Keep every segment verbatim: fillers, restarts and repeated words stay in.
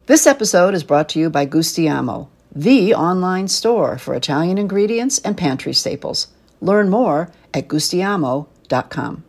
This episode is brought to you by Gustiamo, the online store for Italian ingredients and pantry staples. Learn more at gustiamo dot com.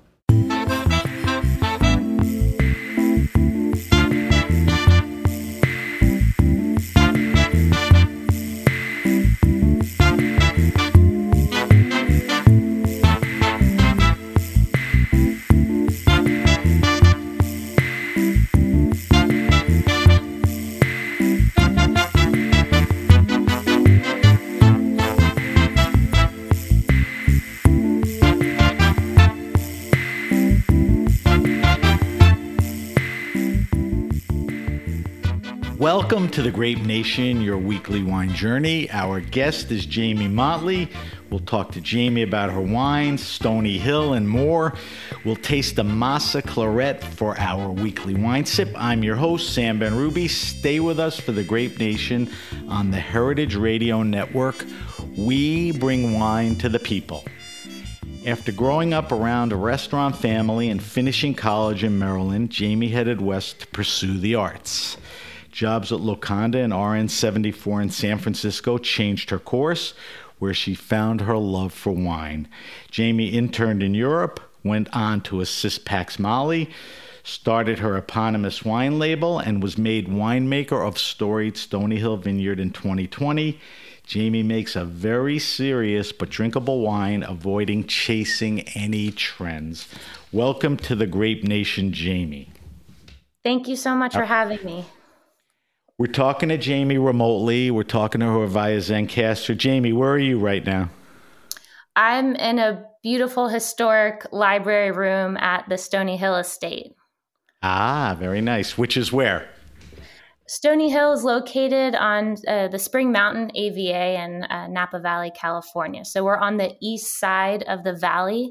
Welcome to the Grape Nation, your weekly wine journey. Our guest is Jamie Motley. We'll talk to Jamie about her wines, Stony Hill, and more. We'll taste the Massa Claret for our weekly wine sip. I'm your host, Sam Benrubi. Stay with us for the Grape Nation on the Heritage Radio Network. We bring wine to the people. After growing up around a restaurant family and finishing college in Maryland, Jamie headed west to pursue the arts. Jobs at Locanda and R N seventy-four in San Francisco changed her course, where she found her love for wine. Jamie interned in Europe, went on to assist Pax Mali, started her eponymous wine label, and was made winemaker of storied Stony Hill Vineyard in twenty twenty. Jamie makes a very serious but drinkable wine, avoiding chasing any trends. Welcome to the Grape Nation, Jamie. Thank you so much for having me. We're talking to Jamie remotely. We're talking to her via Zencastr. Jamie, where are you right now? I'm in a beautiful historic library room at the Stony Hill Estate. Ah, very nice. Which is where? Stony Hill is located on uh, the Spring Mountain A V A in uh, Napa Valley, California. So we're on the east side of the valley.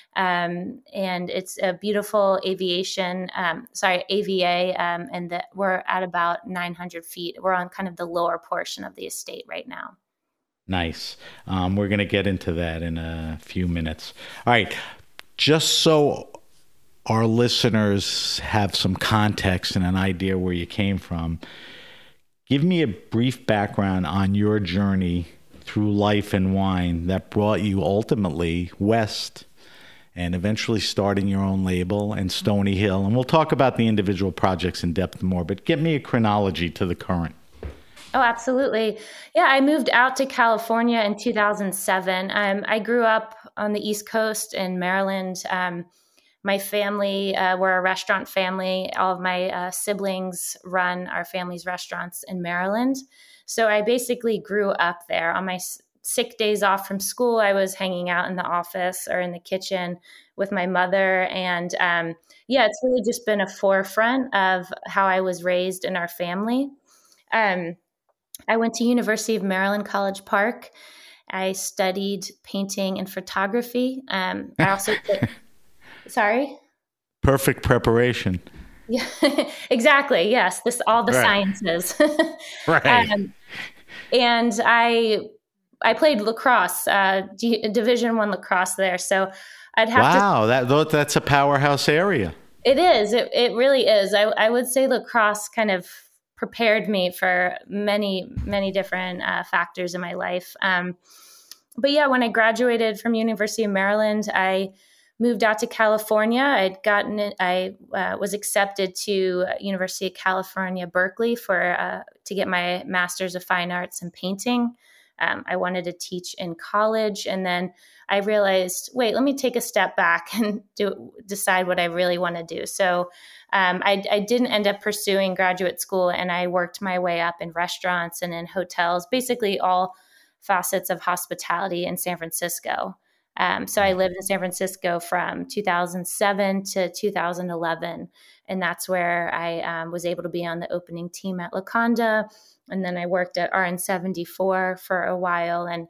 Um, and it's a beautiful aviation, um, sorry, A V A, um, and the, we're at about nine hundred feet. We're on kind of the lower portion of the estate right now. Nice. Um, we're going to get into that in a few minutes. All right. Just so our listeners have some context and an idea where you came from, give me a brief background on your journey through life and wine that brought you ultimately west and eventually starting your own label and Stony Hill. And we'll talk about the individual projects in depth more, but give me a chronology to the current. Oh, absolutely. Yeah, I moved out to California in two thousand seven. Um, I grew up on the East Coast in Maryland. Um, my family, uh, we're a restaurant family. All of my uh, siblings run our family's restaurants in Maryland. So I basically grew up there. On my sick days off from school, I was hanging out in the office or in the kitchen with my mother. And um, yeah, it's really just been a forefront of how I was raised in our family. Um, I went to University of Maryland, College Park. I studied painting and photography. Um, I also, took, sorry? Perfect preparation. Yeah, exactly. Yes. This, all the right. Sciences. Right. Um, and I, I played lacrosse, uh, D- Division One lacrosse there. So I'd have wow, to. Wow, that that's a powerhouse area. It is. It it really is. I I would say lacrosse kind of prepared me for many many different uh, factors in my life. Um, but yeah, when I graduated from University of Maryland, I moved out to California. I'd gotten it. I uh, was accepted to University of California, Berkeley for uh, to get my Master's of Fine Arts in painting. Um, I wanted to teach in college, and then I realized, wait, let me take a step back and do, decide what I really want to do. So um, I, I didn't end up pursuing graduate school, and I worked my way up in restaurants and in hotels, basically all facets of hospitality in San Francisco. Um, so I lived in San Francisco from two thousand seven to two thousand eleven, and that's where I um, was able to be on the opening team at Locanda. And then I worked at R N seventy-four for a while. And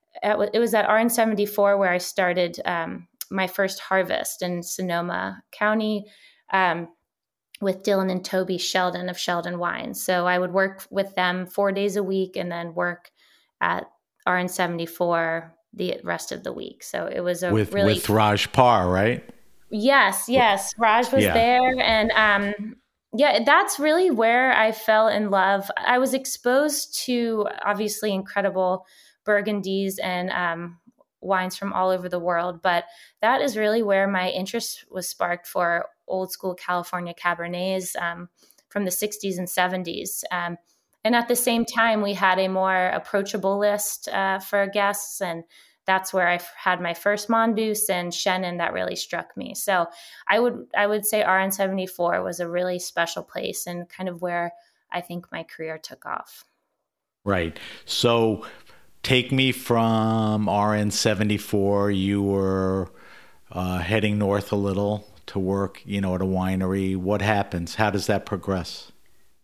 it was at R N seventy-four where I started um, my first harvest in Sonoma County um, with Dylan and Toby Sheldon of Sheldon Wines. So I would work with them four days a week and then work at R N seventy-four the rest of the week. So it was a with, really... With Raj Parr, right? Yes, yes. Raj was yeah. there. And um, yeah, that's really where I fell in love. I was exposed to obviously incredible Burgundies and um, wines from all over the world, but that is really where my interest was sparked for old school California Cabernets um, from the sixties and seventies. Um, and at the same time, we had a more approachable list uh, for guests, and that's where I f- had my first Mongoose and Chenin that really struck me. So I would I would say R N seventy-four was a really special place and kind of where I think my career took off. Right. So take me from R N seventy-four. You were uh, heading north a little to work, you know, at a winery. What happens? How does that progress?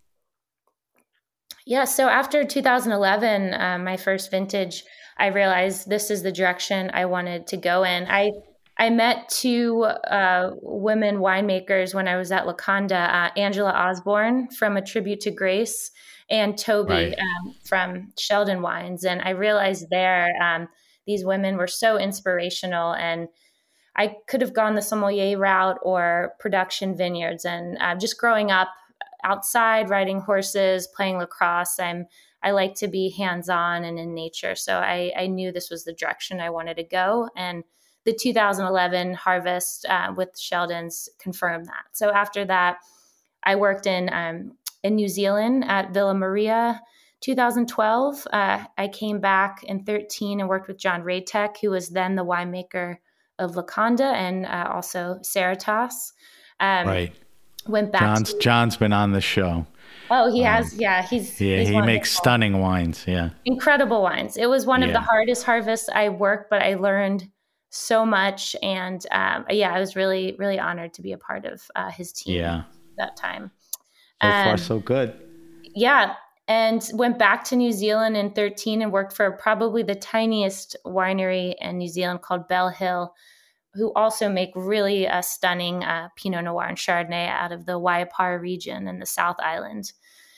Yeah. So after two thousand eleven, um, my first vintage, I realized this is the direction I wanted to go in. I I met two uh, women winemakers when I was at Laconda, uh, Angela Osborne from A Tribute to Grace and Toby Right. um, from Sheldon Wines. And I realized there um, these women were so inspirational, and I could have gone the sommelier route or production vineyards. And uh, just growing up outside, riding horses, playing lacrosse, I'm I like to be hands-on and in nature. So I, I knew this was the direction I wanted to go. And the two thousand eleven harvest uh, with Sheldon's confirmed that. So after that, I worked in um, in New Zealand at Villa Maria. two thousand twelve, uh, I came back in thirteen and worked with John Radtech, who was then the winemaker of Laconda and uh, also Seritas. Um, right. Went back. John's to- John's been on the show. Oh, he Um, has. Yeah, he's Yeah, he's he wonderful. makes stunning wines. Yeah. Incredible wines. It was one of Yeah. the hardest harvests I worked, but I learned so much. And um, yeah, I was really, really honored to be a part of uh, his team Yeah. that time. So far, Um, so good. Yeah. And went back to New Zealand in thirteen and worked for probably the tiniest winery in New Zealand called Bell Hill, who also make really uh, stunning uh, Pinot Noir and Chardonnay out of the Waipara region in the South Island.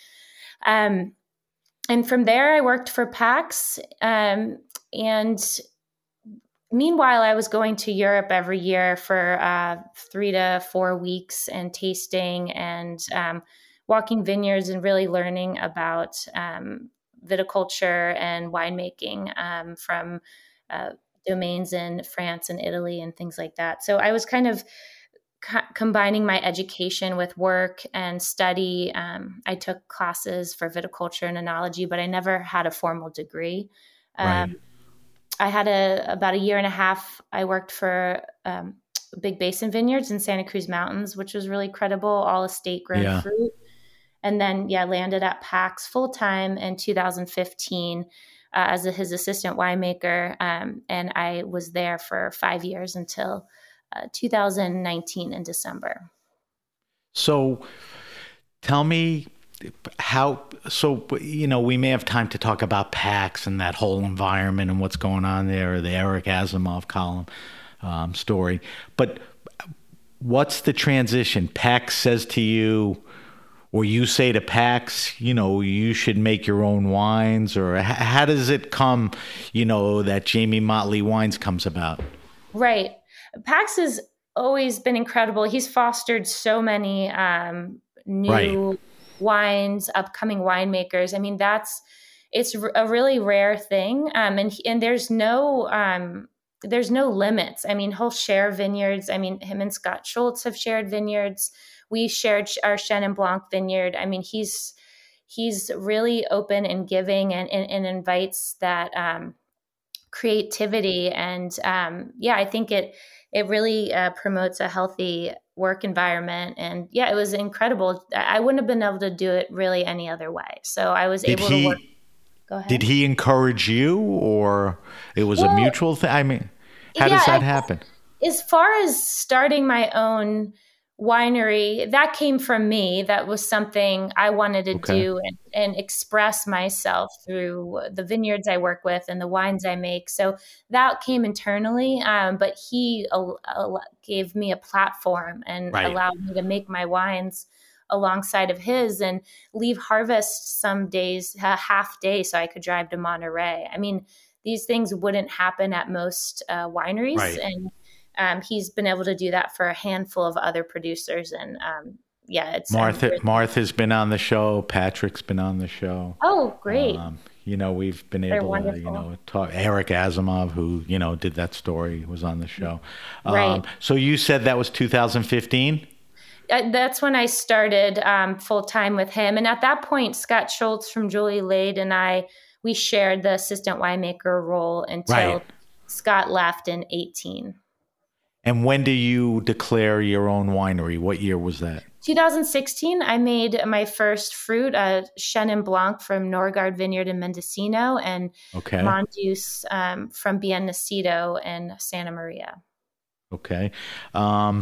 Um, and from there, I worked for PAX. Um, and meanwhile, I was going to Europe every year for uh, three to four weeks and tasting and um, walking vineyards and really learning about um, viticulture and winemaking um, from uh, domains in France and Italy and things like that. So I was kind of co- combining my education with work and study. Um, I took classes for viticulture and enology, but I never had a formal degree. Um, Right. I had a about a year and a half. I worked for um, Big Basin Vineyards in Santa Cruz Mountains, which was really credible, all estate grown Yeah. fruit. And then, yeah, landed at PAX full time in two thousand fifteen uh, as a, his assistant winemaker. Um, and I was there for five years until uh, two thousand nineteen in December. So tell me how, so, you know, we may have time to talk about PAX and that whole environment and what's going on there, or the Eric Asimov column um, story. But what's the transition? PAX says to you, or you say to PAX, you know, you should make your own wines, or h- how does it come, you know, that Jamie Motley Wines comes about? Right. PAX has always been incredible. He's fostered so many um, new Right. wines, upcoming winemakers. I mean, that's, it's r- a really rare thing. Um, and, he- and there's no, um, there's no limits. I mean, he'll share vineyards. I mean, him and Scott Schultz have shared vineyards. We shared our Chenin Blanc vineyard. I mean, he's, he's really open and giving and, and, and invites that, um, creativity. And, um, yeah, I think it, it really uh, promotes a healthy work environment. And yeah, it was incredible. I I wouldn't have been able to do it really any other way. So I was Did able he, to work. Go ahead. did he encourage you, or it was Well, a mutual thing? I mean, how yeah, does that I- happen? As far as starting my own winery, that came from me. That was something I wanted to Okay. do and, and express myself through the vineyards I work with and the wines I make. So that came internally, um, but he al- al- gave me a platform and Right. allowed me to make my wines alongside of his and leave harvest some days, a half day, so I could drive to Monterey. I mean, these things wouldn't happen at most uh, wineries. Right. And um, he's been able to do that for a handful of other producers. And um, yeah, it's Martha. um, really- Martha's been on the show. Patrick's been on the show. Oh, great. Um, you know, we've been They're able to, wonderful. you know, talk. Eric Asimov, who, you know, did that story, was on the show. Right. Um, so you said that was two thousand fifteen? Uh, that's when I started um, full time with him. And at that point, Scott Schultz from Julie Lade and I, we shared the assistant winemaker role until Right. Scott left in eighteen. And when do you declare your own winery? What year was that? twenty sixteen, I made my first fruit, uh, Chenin Blanc from Norgard Vineyard in Mendocino, and Okay. Monjuice um, from Bien Nacido in Santa Maria. Okay. Um,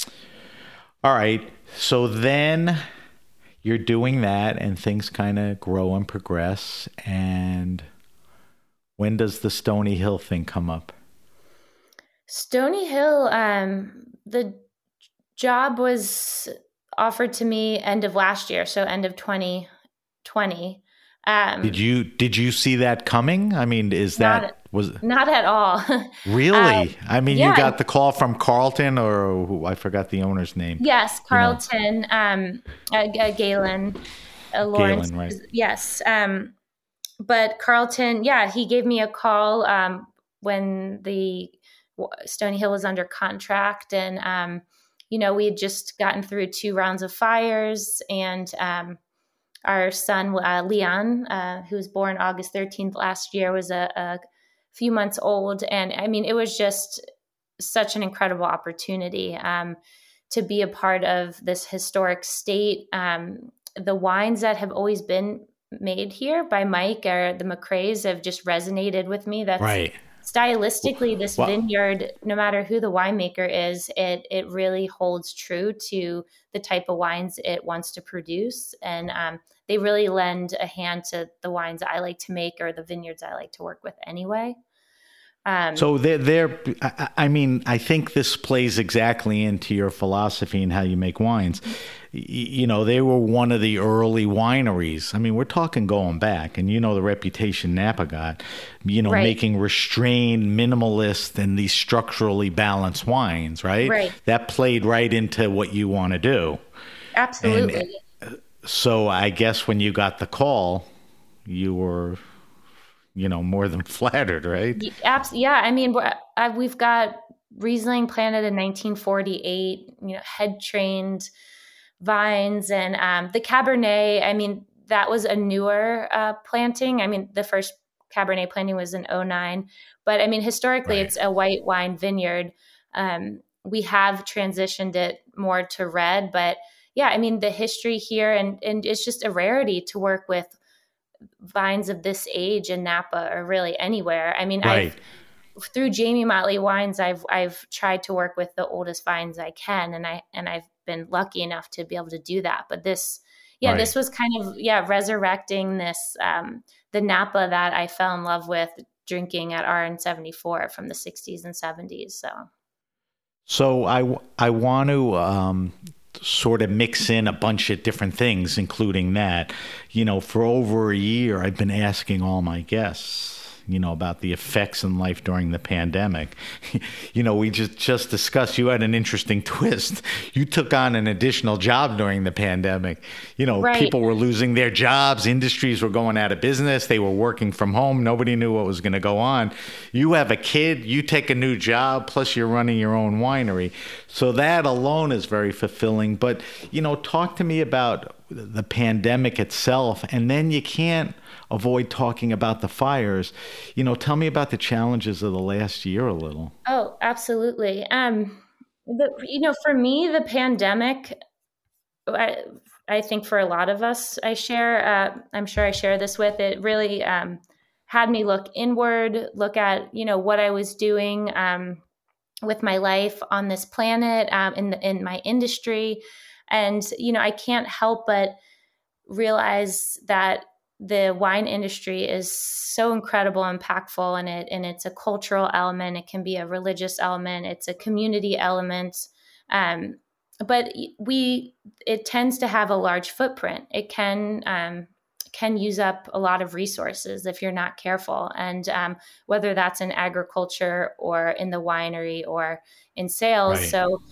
all right. So then you're doing that and things kind of grow and progress. And when does the Stony Hill thing come up? Stony Hill, um, the job was offered to me end of last year, so end of twenty twenty. Um, Did you did you see that coming? I mean, is that Not- was not at all. really? um, I mean, yeah. you got the call from Carlton, or who, I forgot the owner's name. Yes, Carlton, um, uh, uh, Galen, uh, Lawrence. Galen, right. Yes. Um, but Carlton, yeah, he gave me a call um, when the Stony Hill was under contract. And, um, you know, we had just gotten through two rounds of fires. And um, our son, uh, Leon, uh, who was born August thirteenth last year, was a, a few months old. And I mean, it was just such an incredible opportunity um, to be a part of this historic state. Um, the wines that have always been made here by Mike or the McRae's have just resonated with me. That's Right. stylistically, this Well- vineyard, no matter who the winemaker is, it it really holds true to the type of wines it wants to produce. And um, they really lend a hand to the wines I like to make or the vineyards I like to work with anyway. Um, So they're, they're I, I mean, I think this plays exactly into your philosophy and how you make wines. Y- You know, they were one of the early wineries. I mean, we're talking going back, and you know the reputation Napa got, you know, Right. making restrained, minimalist, and these structurally balanced wines, right? Right. That played right into what you want to do. absolutely. So I guess when you got the call, you were, you know, more than flattered, right? Y- abs- yeah, I mean, we're, uh, we've got Riesling planted in nineteen forty-eight, you know, head trained vines, and um, the Cabernet, I mean, that was a newer uh, planting. I mean, the first Cabernet planting was in oh nine, but I mean, historically, Right. it's a white wine vineyard. Um, we have transitioned it more to red, but yeah, I mean, the history here, and and it's just a rarity to work with vines of this age in Napa or really anywhere. I mean, Right. I've through Jamie Motley Wines, I've I've tried to work with the oldest vines I can, and I and I've been lucky enough to be able to do that. But this, yeah, Right. this was kind of yeah resurrecting this um, the Napa that I fell in love with drinking at R N seventy-four from the sixties and seventies. So So I, I want to um, sort of mix in a bunch of different things, including that. You know, for over a year, I've been asking all my guests, you know, about the effects in life during the pandemic. You know, we just, just discussed, you had an interesting twist. You took on an additional job during the pandemic. You know, Right. people were losing their jobs. Industries were going out of business. They were working from home. Nobody knew what was going to go on. You have a kid, you take a new job, plus you're running your own winery. So that alone is very fulfilling. But, you know, talk to me about the pandemic itself, and then you can't avoid talking about the fires. You know, tell me about the challenges of the last year a little. oh, absolutely. Um, the, you know, for me, the pandemic, I, I think for a lot of us, I share, uh, I'm sure I share this with, it really um, had me look inward, look at, you know, what I was doing um, with my life on this planet, um, in, the, in my industry. And, you know, I can't help but realize that the wine industry is so incredible, impactful, and it and it's a cultural element. It can be a religious element. It's a community element. Um, but we it tends to have a large footprint. It can um, can use up a lot of resources if you're not careful. And um, whether that's in agriculture or in the winery or in sales. Right. So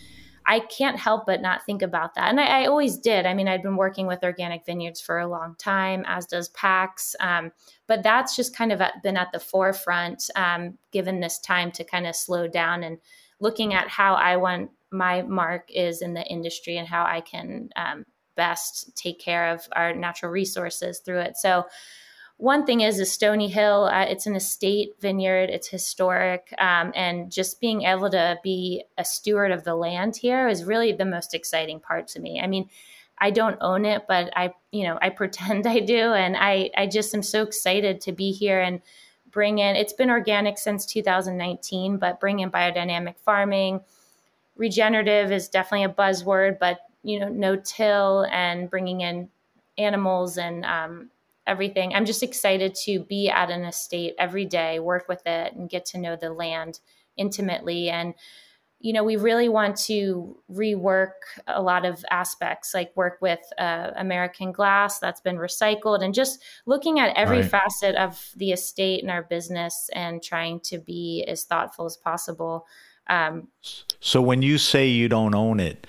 I can't help but not think about that. And I, I always did. I mean, I'd been working with organic vineyards for a long time, as does PAX. Um, but that's just kind of at, been at the forefront, um, given this time to kind of slow down and looking at how I want my mark is in the industry and how I can um, best take care of our natural resources through it. So one thing is, is Stony Hill, uh, it's an estate vineyard, it's historic, um, and just being able to be a steward of the land here is really the most exciting part to me. I mean, I don't own it, but I, you know, I pretend I do. And I, I just am so excited to be here and bring in, it's been organic since two thousand nineteen, but bring in biodynamic farming. Regenerative is definitely a buzzword, but, you know, no-till and bringing in animals and um, everything. I'm just excited to be at an estate every day, work with it, and get to know the land intimately. And, you know, we really want to rework a lot of aspects, like work with uh, American glass that's been recycled, and just looking at every Right. facet of the estate and our business and trying to be as thoughtful as possible. Um, So when you say you don't own it,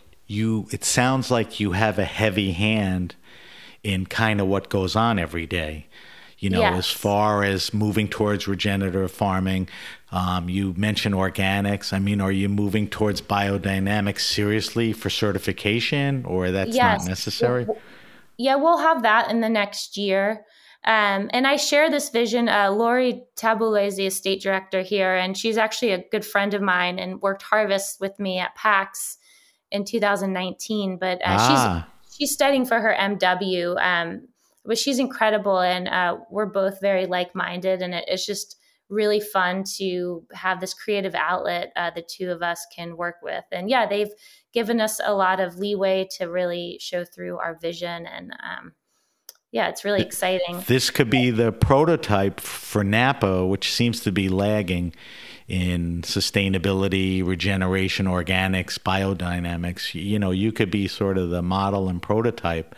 you it sounds like you have a heavy hand in kind of what goes on every day, you know, Yes. as far as moving towards regenerative farming. Um, you mentioned organics. I mean, are you moving towards biodynamics seriously for certification, or that's yes. not necessary? Yeah, we'll have that in the next year. Um, and I share this vision. Uh, Lori Tabouleh is the estate director here, and she's actually a good friend of mine and worked harvest with me at PAX in two thousand nineteen. But uh, Ah. she's she's studying for her M W, um, but she's incredible, and uh, we're both very like-minded, and it, it's just really fun to have this creative outlet uh, the two of us can work with. And yeah, they've given us a lot of leeway to really show through our vision, and um, yeah, it's really exciting. This could be the prototype for Napa, which seems to be lagging in sustainability, regeneration, organics, biodynamics. You know, you could be sort of the model and prototype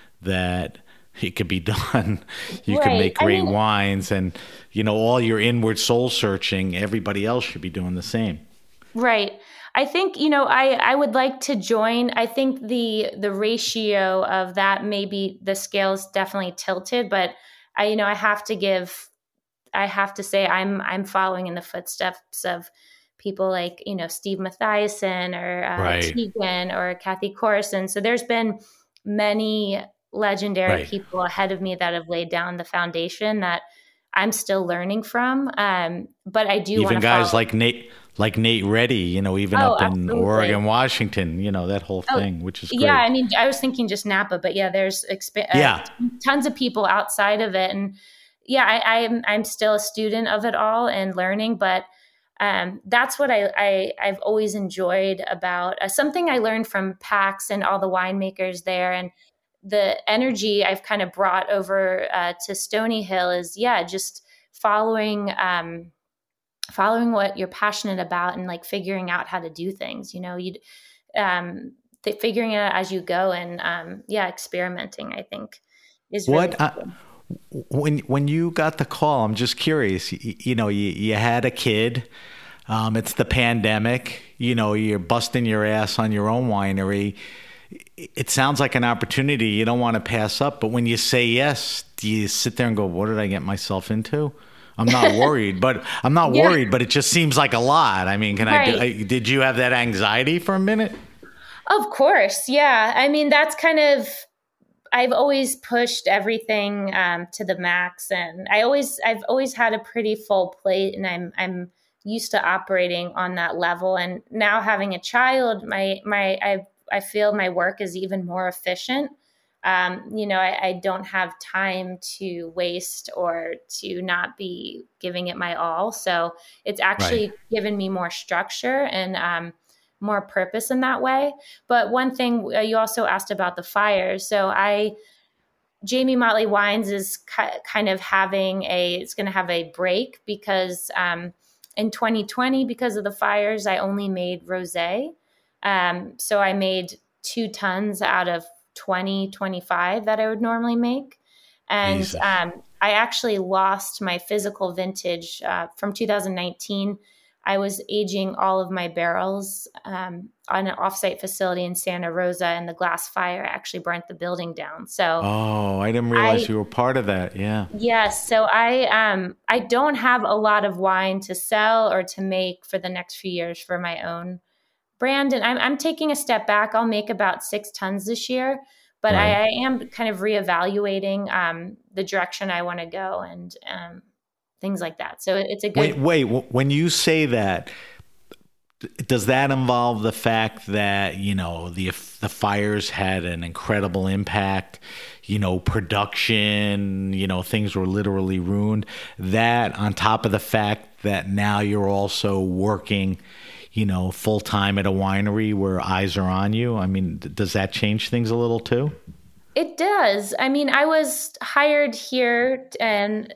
that it could be done. You Right. can make I great mean- wines, and, you know, all your inward soul searching, everybody else should be doing the same. Right. I think, you know, I, I would like to join. I think the the ratio of that, maybe the scale is definitely tilted, but I, you know, I have to give, I have to say I'm I'm following in the footsteps of people like, you know, Steve Mathiasen or uh, Right. Tegan or Kathy Corson. So there's been many legendary Right. people ahead of me that have laid down the foundation that I'm still learning from. Um, but I do want Even to guys follow. like Nate, like Nate Reddy, you know, even Oh, up in absolutely. Oregon, Washington, you know, that whole Oh, thing, which is great. Yeah, I mean, I was thinking just Napa, but yeah, there's expa- uh, Yeah. tons of people outside of it, and yeah, I, I'm I'm still a student of it all and learning, but um, that's what I, I I've always enjoyed about uh, something I learned from PAX and all the winemakers there, and the energy I've kind of brought over uh, to Stony Hill is yeah, just following. Um, following what you're passionate about and like figuring out how to do things, you know, you um th- figuring it out as you go, and um yeah, experimenting, I think, is really What, uh, when, when you got the call, I'm just curious, you, you know, you, you had a kid, um, it's the pandemic, you know, you're busting your ass on your own winery. It sounds like an opportunity you don't want to pass up, but when you say yes, do you sit there and go, what did I get myself into? I'm not worried, but I'm not Yeah. worried, but it just seems like a lot. I mean, can I, do, Right. I, did you have that anxiety for a minute? Of course. Yeah. I mean, that's kind of, I've always pushed everything um, to the max, and I always, I've always had a pretty full plate, and I'm, I'm used to operating on that level. And now having a child, my, my, I, I feel my work is even more efficient. Um, you know, I, I don't have time to waste or to not be giving it my all. So it's actually Right. given me more structure and um, more purpose in that way. But one thing uh, you also asked about the fires. So I, Jamie Motley Wines is ki- kind of having a, it's going to have a break because um, in twenty twenty, because of the fires, I only made rosé. Um, so I made two tons out of twenty, twenty-five that I would normally make. And Jesus. um, I actually lost my physical vintage uh, from two thousand nineteen. I was aging all of my barrels um, on an offsite facility in Santa Rosa, and the glass fire actually burnt the building down. So, oh, I didn't realize I, you were part of that. Yeah. Yes. So I um I don't have a lot of wine to sell or to make for the next few years for my own brand, and I'm I'm taking a step back. I'll make about six tons this year, but right. I, I am kind of reevaluating um, the direction I want to go and um, things like that. So it's a good. Wait, wait. When you say that, does that involve the fact that, you know, the the fires had an incredible impact? You know, production, you know, things were literally ruined. That on top of the fact that now you're also working, you know, full time at a winery where eyes are on you. I mean, does that change things a little too? It does. I mean, I was hired here and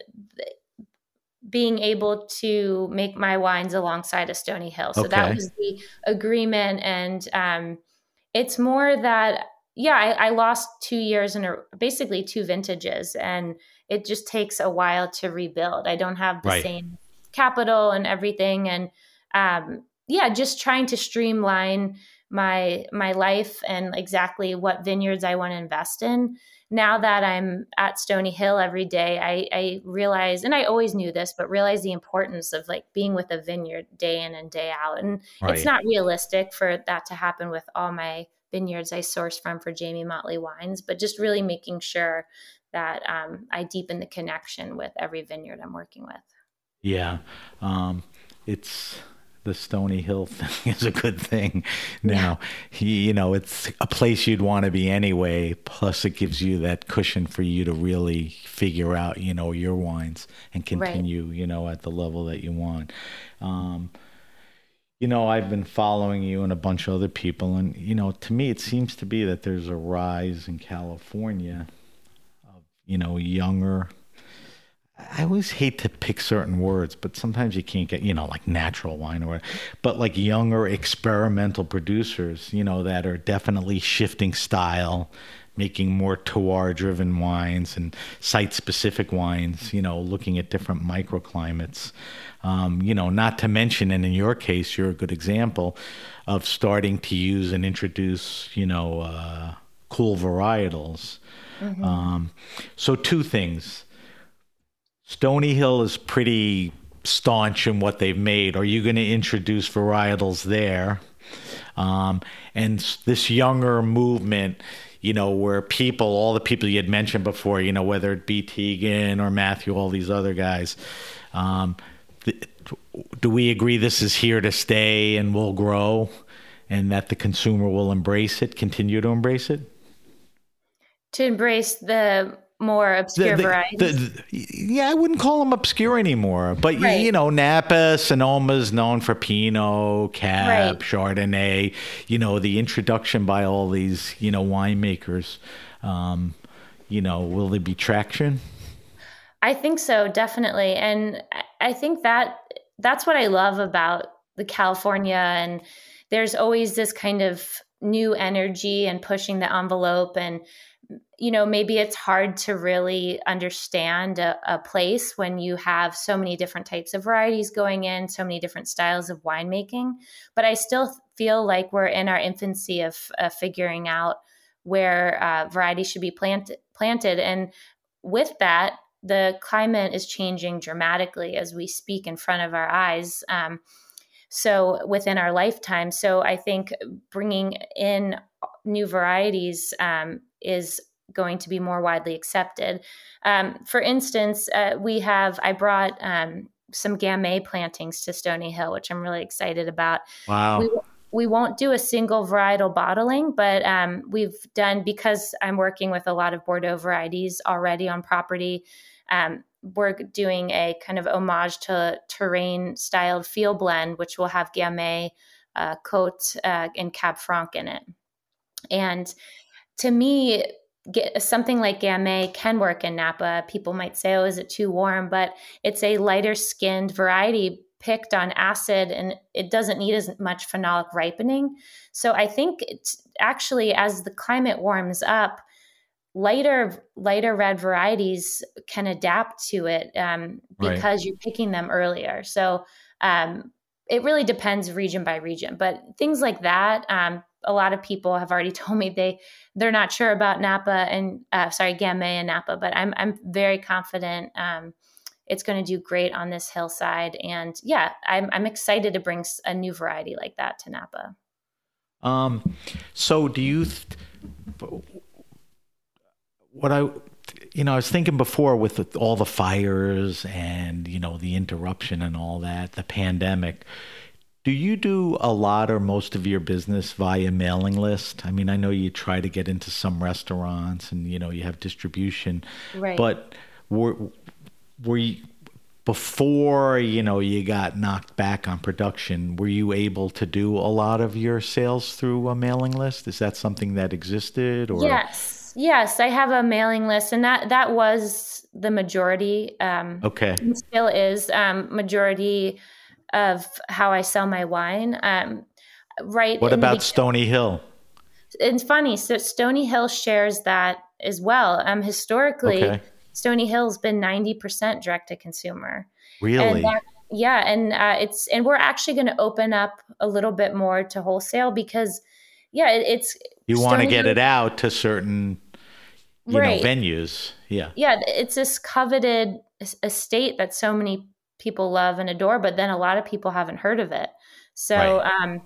being able to make my wines alongside of Stony Hill. So okay. That was the agreement. And um, it's more that, yeah, I, I lost two years in a, basically two vintages, and it just takes a while to rebuild. I don't have the right. same capital and everything. And um, yeah, just trying to streamline my, my life and exactly what vineyards I want to invest in. Now that I'm at Stony Hill every day, I, I realize, and I always knew this, but realize the importance of like being with a vineyard day in and day out. And right. it's not realistic for that to happen with all my vineyards I source from for Jamie Motley Wines, but just really making sure that um, I deepen the connection with every vineyard I'm working with. Yeah. Um, it's... The Stony Hill thing is a good thing. Now, yeah. you know, it's a place you'd want to be anyway. Plus, it gives you that cushion for you to really figure out, you know, your wines and continue, right. you know, at the level that you want. Um, you know, I've been following you and a bunch of other people, and you know, to me, it seems to be that there's a rise in California of, you know, younger. I always hate to pick certain words, but sometimes you can't get, you know, like natural wine or whatever, but like younger experimental producers, you know, that are definitely shifting style, making more terroir-driven wines and site-specific wines, you know, looking at different microclimates. Um, you know, not to mention, and in your case, you're a good example of starting to use and introduce, you know, uh, cool varietals. Mm-hmm. Um, so two things. Stony Hill is pretty staunch in what they've made. Are you going to introduce varietals there? Um, and this younger movement, you know, where people, all the people you had mentioned before, you know, whether it be Tegan or Matthew, all these other guys, um, th- do we agree this is here to stay and will grow, and that the consumer will embrace it, continue to embrace it? To embrace the more obscure the, the, varieties. The, the, yeah, I wouldn't call them obscure anymore. But, right. you, you know, Napa, Sonoma's known for Pinot, Cab, right. Chardonnay. You know, the introduction by all these, you know, winemakers. Um, you know, will there be traction? I think so, definitely. And I think that that's what I love about the California. And there's always this kind of new energy and pushing the envelope, and you know, maybe it's hard to really understand a, a place when you have so many different types of varieties going in, so many different styles of winemaking. But I still feel like we're in our infancy of, of figuring out where uh, varieties should be planted, planted. And with that, the climate is changing dramatically as we speak in front of our eyes. Um, so within our lifetime. So I think bringing in new varieties um, is going to be more widely accepted. Um, for instance, uh, we have, I brought um, some Gamay plantings to Stony Hill, which I'm really excited about. Wow. We, we won't do a single varietal bottling, but um, we've done, because I'm working with a lot of Bordeaux varieties already on property, um, we're doing a kind of homage to terrain styled field blend, which will have Gamay, uh, Côte, uh, and Cab Franc in it. And to me, get, something like Gamay can work in Napa. People might say, oh, is it too warm? But it's a lighter skinned variety picked on acid, and it doesn't need as much phenolic ripening. So I think it's actually, as the climate warms up, lighter lighter red varieties can adapt to it um, because right. you're picking them earlier. So um, it really depends region by region, but things like that. Um, a lot of people have already told me they, they're not sure about Napa and, uh, sorry, Gamay and Napa, but I'm, I'm very confident, um, it's going to do great on this hillside. And yeah, I'm, I'm excited to bring a new variety like that to Napa. Um, so do you, th- what I, you know, I was thinking before with the, all the fires and, you know, the interruption and all that, the pandemic, do you do a lot or most of your business via mailing list? I mean, I know you try to get into some restaurants and, you know, you have distribution, right. but were, were you, before, you know, you got knocked back on production, were you able to do a lot of your sales through a mailing list? Is that something that existed? Or? Yes. Yes. I have a mailing list, and that, that was the majority. Um, okay. And still is um, majority of how I sell my wine. Um, right. What about Stony Hill? It's funny. So Stony Hill shares that as well. Um, historically, okay. Stony Hill's been ninety percent direct to consumer. Really? And that, yeah. And uh, it's, and we're actually going to open up a little bit more to wholesale because yeah, it, it's, you want to get Hill, it out to certain, you right. know, venues. Yeah. Yeah. It's this coveted estate that so many people love and adore, but then a lot of people haven't heard of it. So, right. um,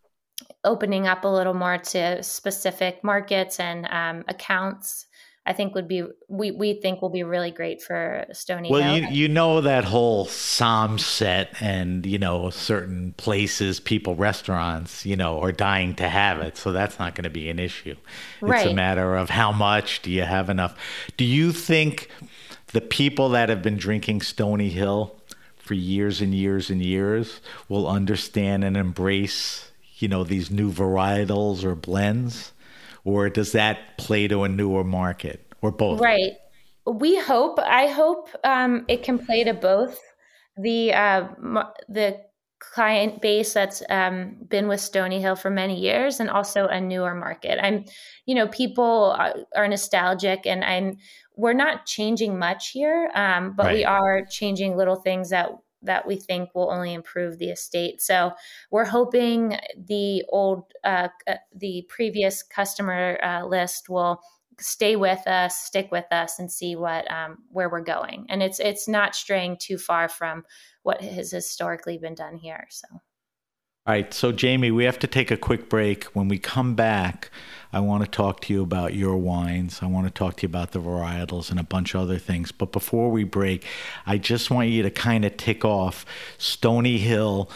opening up a little more to specific markets and um, accounts, I think would be, we, we think will be really great for Stony well, Hill. Well, you, you know, that whole Somerset and, you know, certain places, people, restaurants, you know, are dying to have it. So that's not going to be an issue. Right. It's a matter of how much, do you have enough? Do you think the people that have been drinking Stony Hill for years and years and years will understand and embrace, you know, these new varietals or blends? Or does that play to a newer market or both? Right. We hope, I hope um, it can play to both. The uh, the client base that's um, been with Stony Hill for many years and also a newer market. I'm, you know, people are, are nostalgic and I'm, we're not changing much here, um, but right. we are changing little things that that we think will only improve the estate. So we're hoping the old, uh, the previous customer uh, list will stay with us, stick with us, and see what um, where we're going. And it's it's not straying too far from what has historically been done here. So. All right. So, Jamie, we have to take a quick break. When we come back, I want to talk to you about your wines. I want to talk to you about the varietals and a bunch of other things. But before we break, I just want you to kind of tick off Stony Hill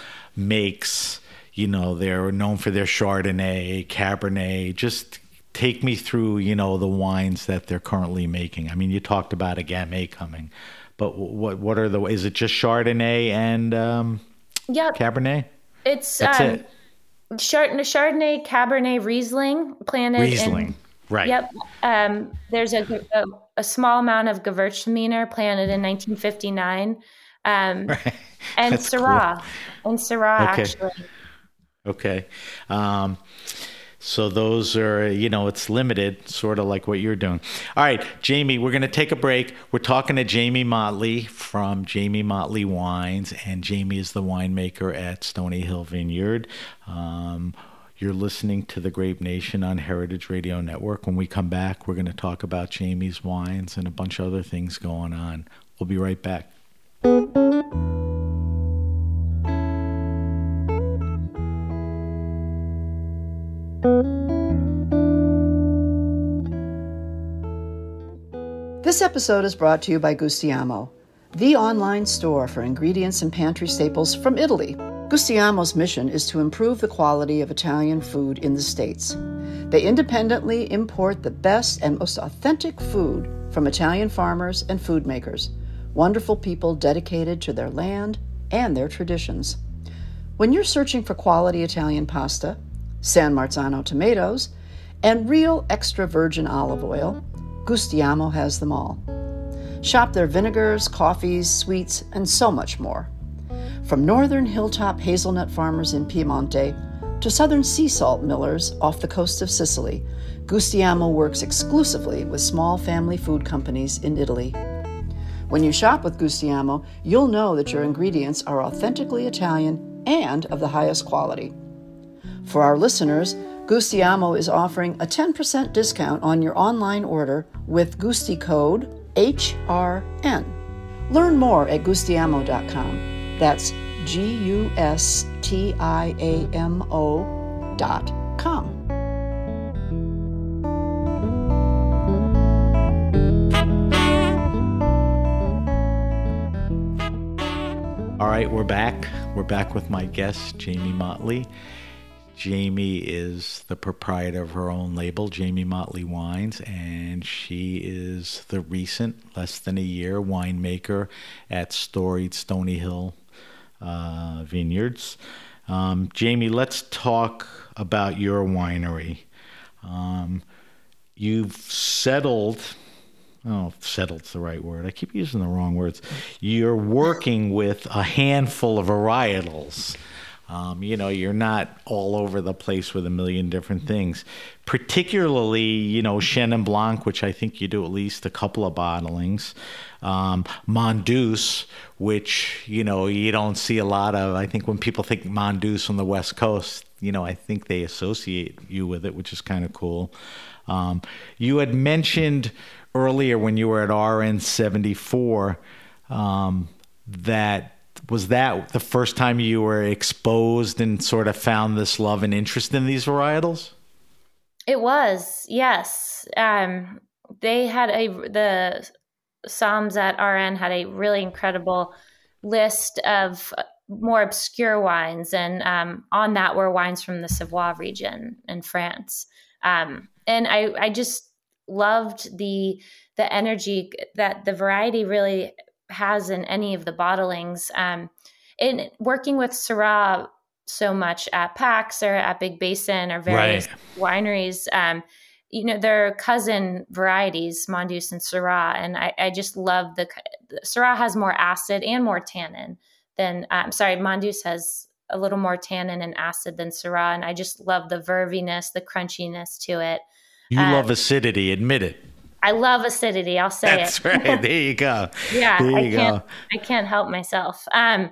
makes, you know, they're known for their Chardonnay, Cabernet. Just take me through, you know, the wines that they're currently making. I mean, you talked about a Gamay coming, but what what are the, is it just Chardonnay and um, yep. Cabernet? It's That's um, it. Chardonnay, Cabernet, Riesling planted. Riesling, in, right. Yep. Um, there's a, a, a small amount of Gewürztraminer planted in nineteen fifty-nine. Um, right. And That's Syrah. cool. And Syrah, okay. actually. Okay. Um, so those are, you know, it's limited, sort of like what you're doing. All right, Jamie, we're going to take a break. We're talking to Jamie Motley from Jamie Motley Wines, and Jamie is the winemaker at Stony Hill Vineyard. Um, you're listening to The Grape Nation on Heritage Radio Network. When we come back, we're going to talk about Jamie's wines and a bunch of other things going on. We'll be right back. This episode is brought to you by Gustiamo, the online store for ingredients and pantry staples from Italy. Gustiamo's mission is to improve the quality of Italian food in the States. They independently import the best and most authentic food from Italian farmers and food makers, wonderful people dedicated to their land and their traditions. When you're searching for quality Italian pasta, San Marzano tomatoes, and real extra virgin olive oil, Gustiamo has them all. Shop their vinegars, coffees, sweets, and so much more. From northern hilltop hazelnut farmers in Piemonte to southern sea salt millers off the coast of Sicily, Gustiamo works exclusively with small family food companies in Italy. When you shop with Gustiamo, you'll know that your ingredients are authentically Italian and of the highest quality. For our listeners, Gustiamo is offering a ten percent discount on your online order with Gusti code H R N. Learn more at gustiamo dot com. That's G U S T I A M O dot com. All right, we're back. We're back with my guest, Jamie Motley. Jamie is the proprietor of her own label, Jamie Motley Wines, and she is the recent, less than a year, winemaker at storied Stony Hill uh, Vineyards. Um, Jamie, let's talk about your winery. Um, you've settled... Oh, settled's the right word. I keep using the wrong words. You're working with a handful of varietals. Um, you know, you're not all over the place with a million different things. Particularly, you know, Chenin Blanc, which I think you do at least a couple of bottlings. Um, Mondouse, which, you know, you don't see a lot of. I think when people think Mondouse on the West Coast, you know, I think they associate you with it, which is kind of cool. Um, you had mentioned earlier when you were at R N seventy-four um, that was that the first time you were exposed and sort of found this love and interest in these varietals? It was, yes. Um, they had a, the Soms at R N had a really incredible list of more obscure wines. And um, on that were wines from the Savoie region in France. Um, and I, I just loved the, the energy that the variety really has in any of the bottlings. Um, in working with Syrah so much at PAX or at Big Basin or various right. wineries, um, you know, they're cousin varieties, Mondouse and Syrah. And I, I just love the, the Syrah has more acid and more tannin than, I'm um, sorry, Mondouse has a little more tannin and acid than Syrah. And I just love the verviness, the crunchiness to it. You um, love acidity, admit it. I love acidity. I'll say That's it. That's right. There you go. yeah, there you I can't. Go. I can't help myself. Um,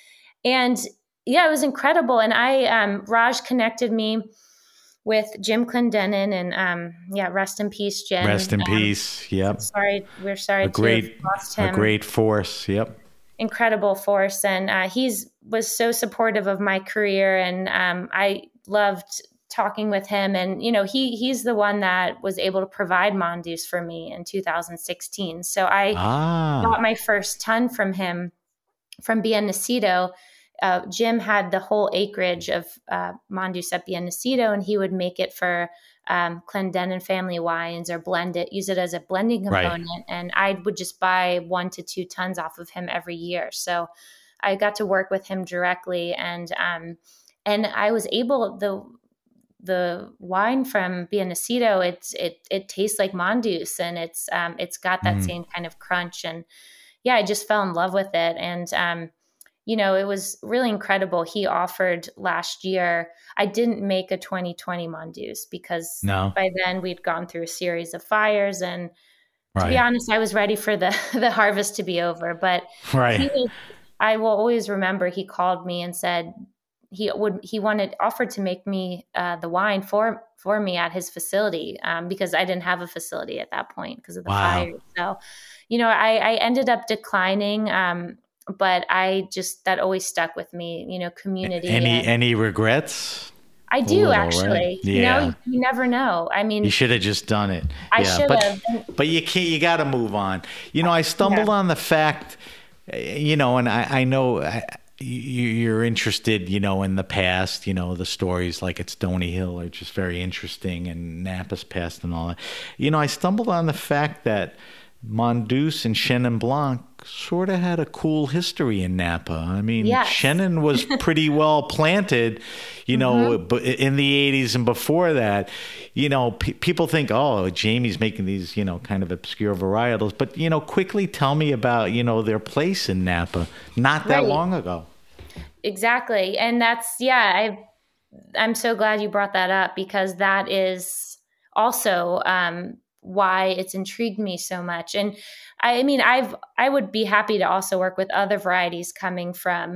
and yeah, it was incredible. And I, um, Raj connected me with Jim Clendenin, and um, yeah, rest in peace, Jim. Rest in um, peace. Yep. Sorry, we're sorry a to great, have lost him. A great force. Yep. Incredible force, and uh, he's was so supportive of my career, and um, I loved talking with him. And, you know, he he's the one that was able to provide Mondouse for me in two thousand sixteen. So I ah. got my first ton from him from Bien Nacido. Uh, Jim had the whole acreage of uh, Mondouse at Bien Nacido, and he would make it for um, Clendenin family wines or blend it, use it as a blending component. Right. And I would just buy one to two tons off of him every year. So I got to work with him directly, and um, and I was able the the wine from Bien Nacido, it's it it tastes like Mondouse, and it's um, it's got that mm. same kind of crunch. And yeah, I just fell in love with it. And um, you know, it was really incredible. He offered last year. I didn't make a twenty twenty Mondouse because no. by then we'd gone through a series of fires, and right. to be honest, I was ready for the the harvest to be over. But right. he was, I will always remember he called me and said he would he wanted offered to make me uh, the wine for for me at his facility um, because I didn't have a facility at that point because of the wow. fire. So, you know, I, I ended up declining. Um, But I just, that always stuck with me, you know, community. Any, and any regrets? I do little, actually, right? yeah. you know, you, you never know. I mean, you should have just done it. I yeah, should but, have. But you can't, you got to move on. You know, I stumbled yeah. on the fact, you know, and I, I know I, you, you're interested, you know, in the past, you know, the stories like at Stony Hill are just very interesting, and Napa's past and all that. You know, I stumbled on the fact that Mondouse and Chenin Blanc sort of had a cool history in Napa. I mean, yes. Chenin was pretty well planted, you know, mm-hmm. in the eighties and before that. You know, p- people think, oh, Jamie's making these, you know, kind of obscure varietals. But, you know, quickly tell me about, you know, their place in Napa not that right. long ago. Exactly. And that's, yeah, I, I'm so glad you brought that up, because that is also um, why it's intrigued me so much. And I mean, I've, I would be happy to also work with other varieties coming from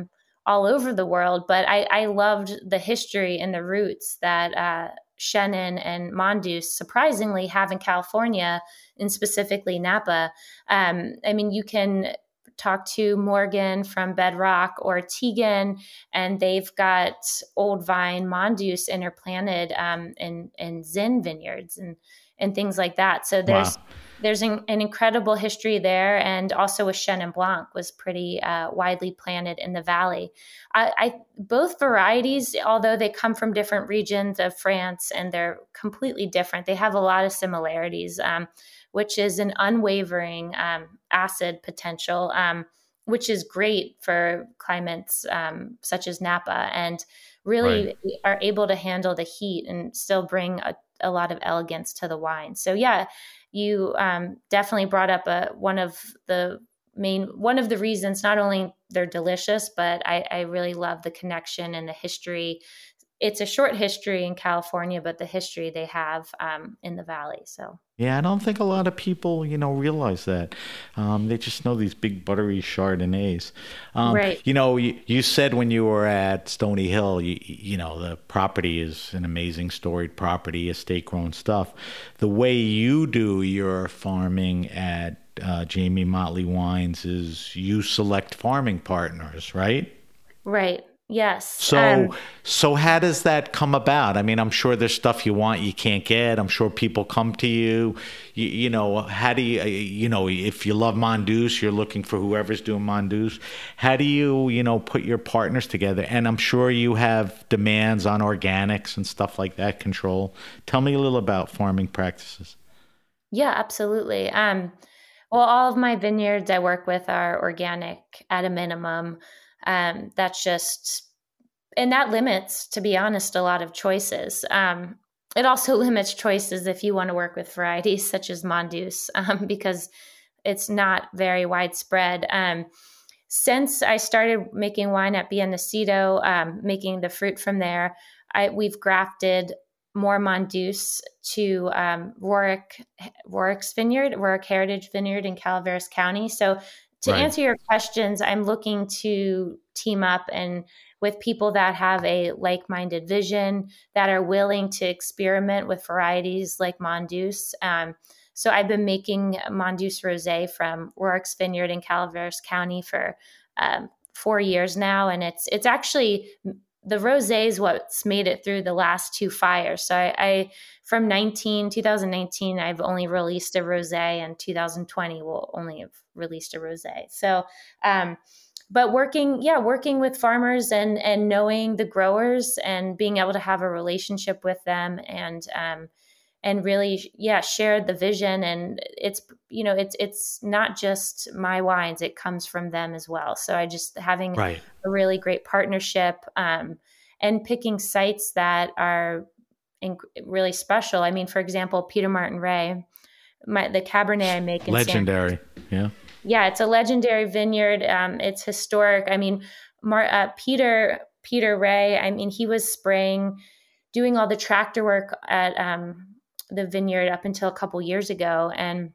all over the world. But I, I loved the history and the roots that uh, Chenin and Mongoose surprisingly have in California, and specifically Napa. Um, I mean, you can talk to Morgan from Bedrock or Tegan, and they've got old vine Mongoose interplanted um, in, in Zin vineyards and, and things like that. So there's wow. there's an, an incredible history there. And also with Chenin Blanc was pretty uh, widely planted in the valley. I, I both varieties, although they come from different regions of France and they're completely different, they have a lot of similarities. Um, which is an unwavering um, acid potential, um, which is great for climates um, such as Napa, and really right. are able to handle the heat and still bring a, a lot of elegance to the wine. So yeah, you um, definitely brought up a, one of the main, one of the reasons, not only they're delicious, but I, I really love the connection and the history. It's a short history in California, but the history they have um, in the valley. So yeah, I don't think a lot of people, you know, realize that. Um, they just know these big buttery Chardonnays. Um, right. You know, you, you said when you were at Stony Hill, you, you know, the property is an amazing storied property, estate grown stuff. The way you do your farming at uh, Jamie Motley Wines is you select farming partners, right? Right. Yes. So, um, so how does that come about? I mean, I'm sure there's stuff you want you can't get. I'm sure people come to you. You, you know, how do you, you know, if you love Mongoose, you're looking for whoever's doing Mongoose. How do you, you know, put your partners together? And I'm sure you have demands on organics and stuff like that. Control. Tell me a little about farming practices. Yeah, absolutely. Um, well, all of my vineyards I work with are organic at a minimum. Um, that's just, and that limits, to be honest, a lot of choices. Um, it also limits choices if you want to work with varieties such as Mongoose, um, because it's not very widespread. Um, since I started making wine at Biennacido, um, making the fruit from there, I, we've grafted more Mongoose to um, Rourke, Rourke's vineyard, Rourke Heritage Vineyard in Calaveras County. So to right. answer your questions, I'm looking to team up and with people that have a like-minded vision, that are willing to experiment with varieties like Mongoose. Um, so I've been making Mongoose Rosé from Rourke's Vineyard in Calaveras County for um, four years now, and it's it's actually the rosé is what's made it through the last two fires. So I, I from nineteen, twenty nineteen, I've only released a rosé, and two thousand twenty will only have released a rosé. So, um, but working, yeah, working with farmers and and knowing the growers and being able to have a relationship with them and um, and really, yeah, share the vision. And it's, you know, it's it's not just my wines; it comes from them as well. So I just having right. a really great partnership um, and picking sites that are inc- really special. I mean, for example, Peter Martin Ray, my the Cabernet I make in legendary, San- yeah, yeah, it's a legendary vineyard. Um, it's historic. I mean, Mar- uh, Peter Peter Ray. I mean, he was spraying, doing all the tractor work at um, the vineyard up until a couple years ago, and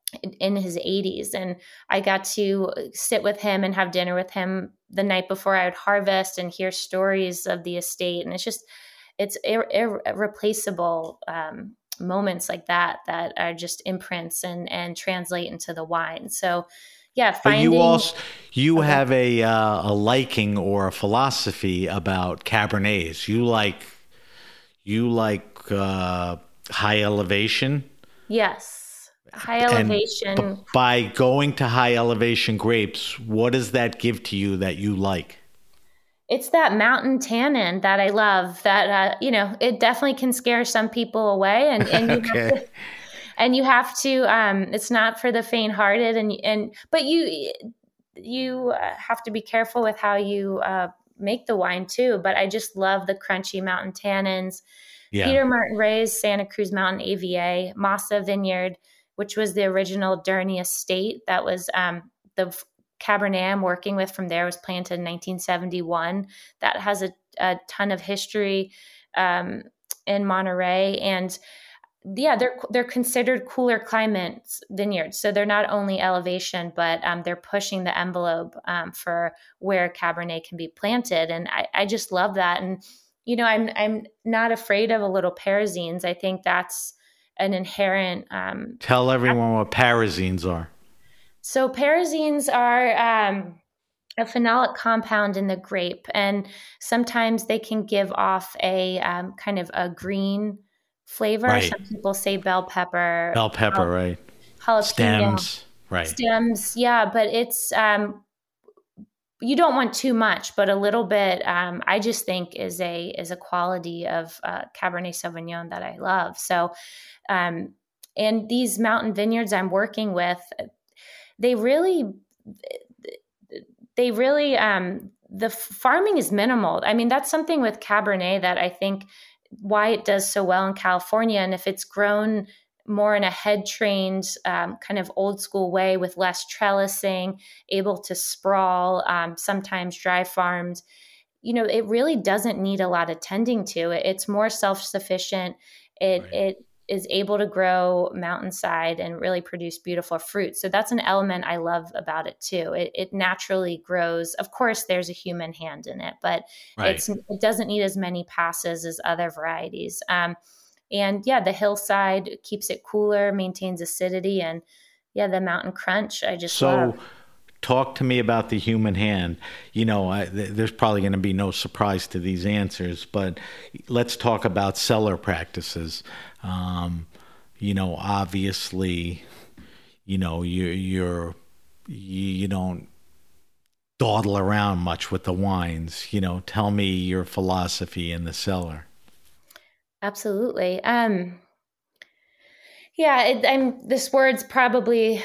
in his eighties. And I got to sit with him and have dinner with him the night before I would harvest and hear stories of the estate. And it's just, it's ir- irreplaceable um, moments like that, that are just imprints and, and translate into the wine. So yeah, finding. But you also, you okay. have a, uh, a liking or a philosophy about Cabernets. You like, you like, uh, high elevation? Yes. High elevation. And b- by going to high elevation grapes, what does that give to you that you like? It's that mountain tannin that I love that, uh, you know, it definitely can scare some people away. And, and, you, okay. have to, and you have to, um, it's not for the faint hearted. And, and, but you, you have to be careful with how you uh, make the wine too. But I just love the crunchy mountain tannins. Yeah. Peter Martin Ray's Santa Cruz Mountain A V A, Massa Vineyard, which was the original Durney estate. That was um, the Cabernet I'm working with from there was planted in nineteen seventy-one. That has a, a ton of history um, in Monterey. And yeah, they're they're considered cooler climate vineyards. So they're not only elevation, but um, they're pushing the envelope um, for where Cabernet can be planted. And I, I just love that. And you know, I'm I'm not afraid of a little Parazines. I think that's an inherent. Um, Tell everyone what Parazines are. So Parazines are um, a phenolic compound in the grape, and sometimes they can give off a um, kind of a green flavor. Right. Some people say bell pepper. Bell pepper, jal- right. Jalapeno. Stems, right. Stems, yeah, but it's um, you don't want too much, but a little bit. Um, I just think is a is a quality of uh, Cabernet Sauvignon that I love. So, um, and these mountain vineyards I'm working with, they really, they really, um, the farming is minimal. I mean, that's something with Cabernet that I think why it does so well in California, and if it's grown more in a head trained um, kind of old school way with less trellising, able to sprawl, um, sometimes dry farmed, you know, it really doesn't need a lot of tending to it. It's more self-sufficient. It, Right. it is able to grow mountainside and really produce beautiful fruit. So that's an element I love about it too. It, it naturally grows. Of course, there's a human hand in it, but Right. it's, it doesn't need as many passes as other varieties. Um, And yeah, the hillside keeps it cooler, maintains acidity, and yeah, the mountain crunch I just So love. talk to me about the human hand. You know, I, th- there's probably going to be no surprise to these answers, but let's talk about cellar practices. Um, you know, obviously, you know, you, you're, you, you don't dawdle around much with the wines. You know, tell me your philosophy in the cellar. Absolutely. Um, yeah, it, I'm. This word's probably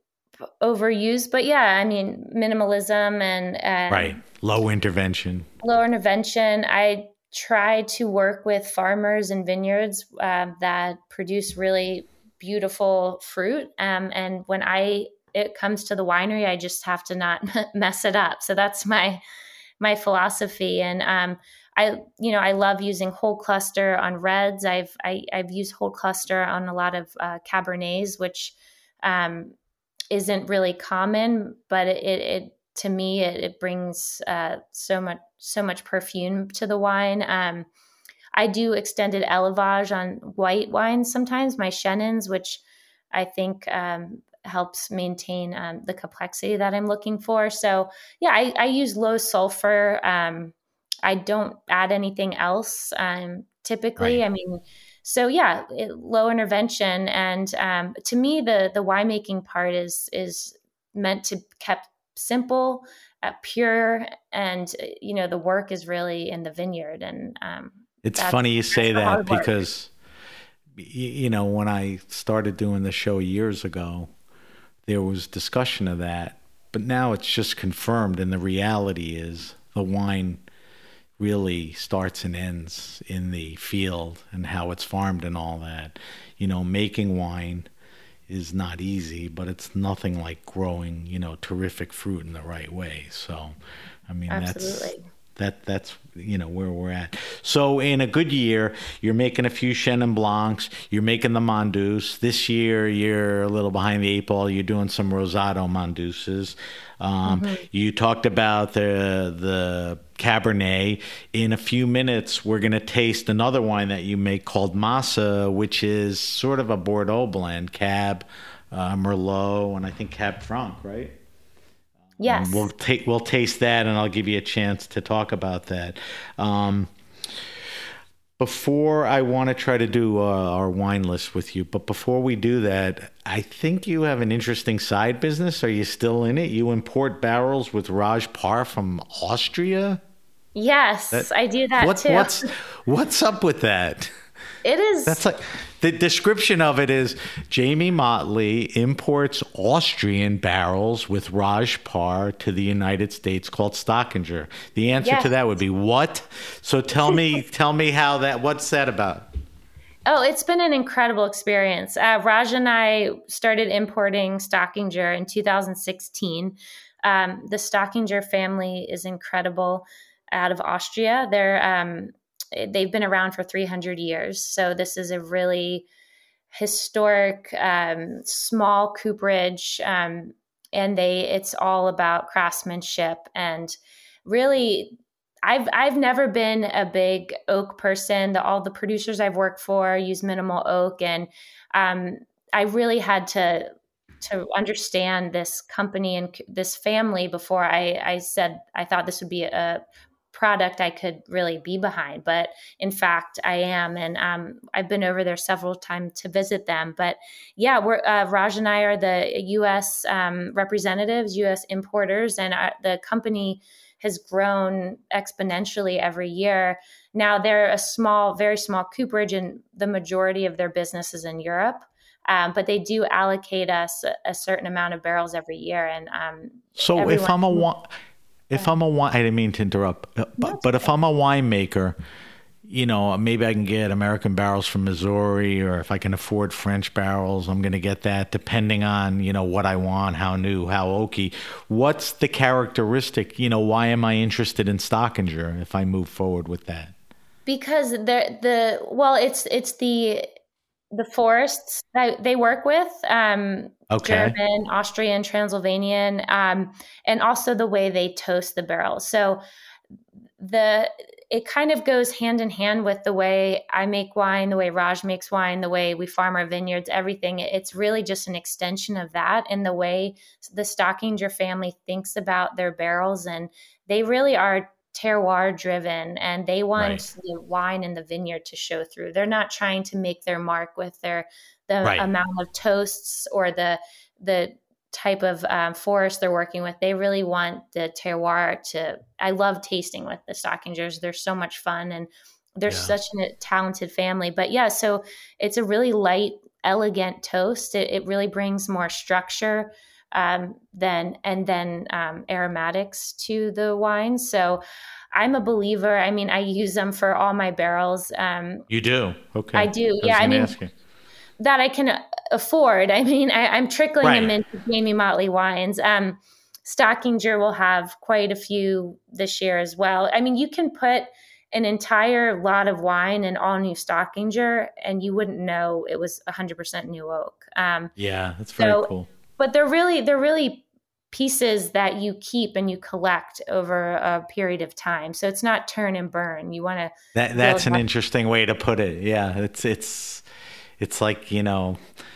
overused, but yeah, I mean, minimalism and um, Right. Low intervention. low intervention. I try to work with farmers and vineyards um, that produce really beautiful fruit. Um, and when I it comes to the winery, I just have to not mess it up. So that's my my philosophy. And um, I, you know, I love using whole cluster on reds. I've I, I've used whole cluster on a lot of uh, Cabernets, which um, isn't really common, but it, it, it to me it, it brings uh, so much so much perfume to the wine. Um, I do extended élevage on white wines sometimes, my Chenin's, which I think um, helps maintain um, the complexity that I'm looking for. So yeah, I, I use low sulfur. Um, I don't add anything else um, typically. Right. I mean, so yeah, it, low intervention. And um, to me, the the winemaking part is is meant to kept simple, uh, pure, and uh, you know the work is really in the vineyard. And um, It's that's, funny you that's say the that hard work. because, y- you know, when I started doing the show years ago, there was discussion of that, but now it's just confirmed. And the reality is the wine really starts and ends in the field and how it's farmed and all that. You know, making wine is not easy, but it's nothing like growing, you know, terrific fruit in the right way. So, I mean, Absolutely. that's that that's you know where we're at. So in a good year, you're making a few Chenin Blancs, you're making the Mondouse. This year, you're a little behind the eight ball. You're doing some Rosado Mondouses. Um, Mm-hmm. You talked about the the Cabernet. In a few minutes, we're going to taste another wine that you make called Massa, which is sort of a Bordeaux blend, Cab, uh, Merlot, and I think Cab Franc, right? Yes. We'll take we'll taste that, and I'll give you a chance to talk about that. Um, before I want to try to do uh, our wine list with you, but before we do that, I think you have an interesting side business. Are you still in it? You import barrels with Raj Par from Austria. Yes, That- I do that What, too. what's what's up with that? It is. That's like the description of it is Jamie Motley imports Austrian barrels with Raj Par to the United States called Stockinger. The answer Yes. to that would be what? So tell me, tell me how that. What's that about? Oh, it's been an incredible experience. Uh, Raj and I started importing Stockinger in two thousand sixteen. Um, the Stockinger family is incredible out of Austria. They're um, they've been around for three hundred years. So this is a really historic, um, small cooperage, um, and they it's all about craftsmanship. And really, I've I've never been a big oak person. The, all the producers I've worked for use minimal oak, and um, I really had to to understand this company and this family before I, I said I thought this would be a product I could really be behind. But in fact, I am. And um, I've been over there several times to visit them. But yeah, we're, uh, Raj and I are the U S um, representatives, U S importers, and our, the company has grown exponentially every year. Now they're a small, very small cooperage, and the majority of their business is in Europe. Um, but they do allocate us a, a certain amount of barrels every year. And um, so everyone- if I'm a wine, if I'm a wine, I didn't mean to interrupt, but, No, but if I'm a winemaker, you know, maybe I can get American barrels from Missouri, or if I can afford French barrels, I'm going to get that, depending on, you know, what I want, how new, how oaky. What's the characteristic? You know, why am I interested in Stockinger if I move forward with that? Because the the well, it's it's the the forests that they work with, um, Okay. German, Austrian, Transylvanian, um, and also the way they toast the barrels. So the it kind of goes hand in hand with the way I make wine, the way Raj makes wine, the way we farm our vineyards, everything. It's really just an extension of that, and the way the Stockinger family thinks about their barrels. And they really are terroir driven, and they want Right. the wine in the vineyard to show through. They're not trying to make their mark with their the Right. amount of toasts or the the type of um, forest they're working with. They really want the terroir to. I love tasting with the Stockingers. They're so much fun, and they're Yeah. such a talented family. But yeah, so it's a really light, elegant toast. It, it really brings more structure um, than and then um, aromatics to the wine. So I'm a believer. I mean, I use them for all my barrels. Um, You do? Okay. I do. was Yeah, I gonna mean, ask you. that I can afford. I mean, I, I'm trickling Right. them into Jamie Motley wines. Um, Stockinger will have quite a few this year as well. I mean, you can put an entire lot of wine in all new Stockinger, and you wouldn't know it was one hundred percent new oak. Um, Yeah, that's very so, cool. but they're really they're really pieces that you keep and you collect over a period of time. So it's not turn and burn. You want to That that's an build up- interesting way to put it. Yeah, it's it's it's like, you know,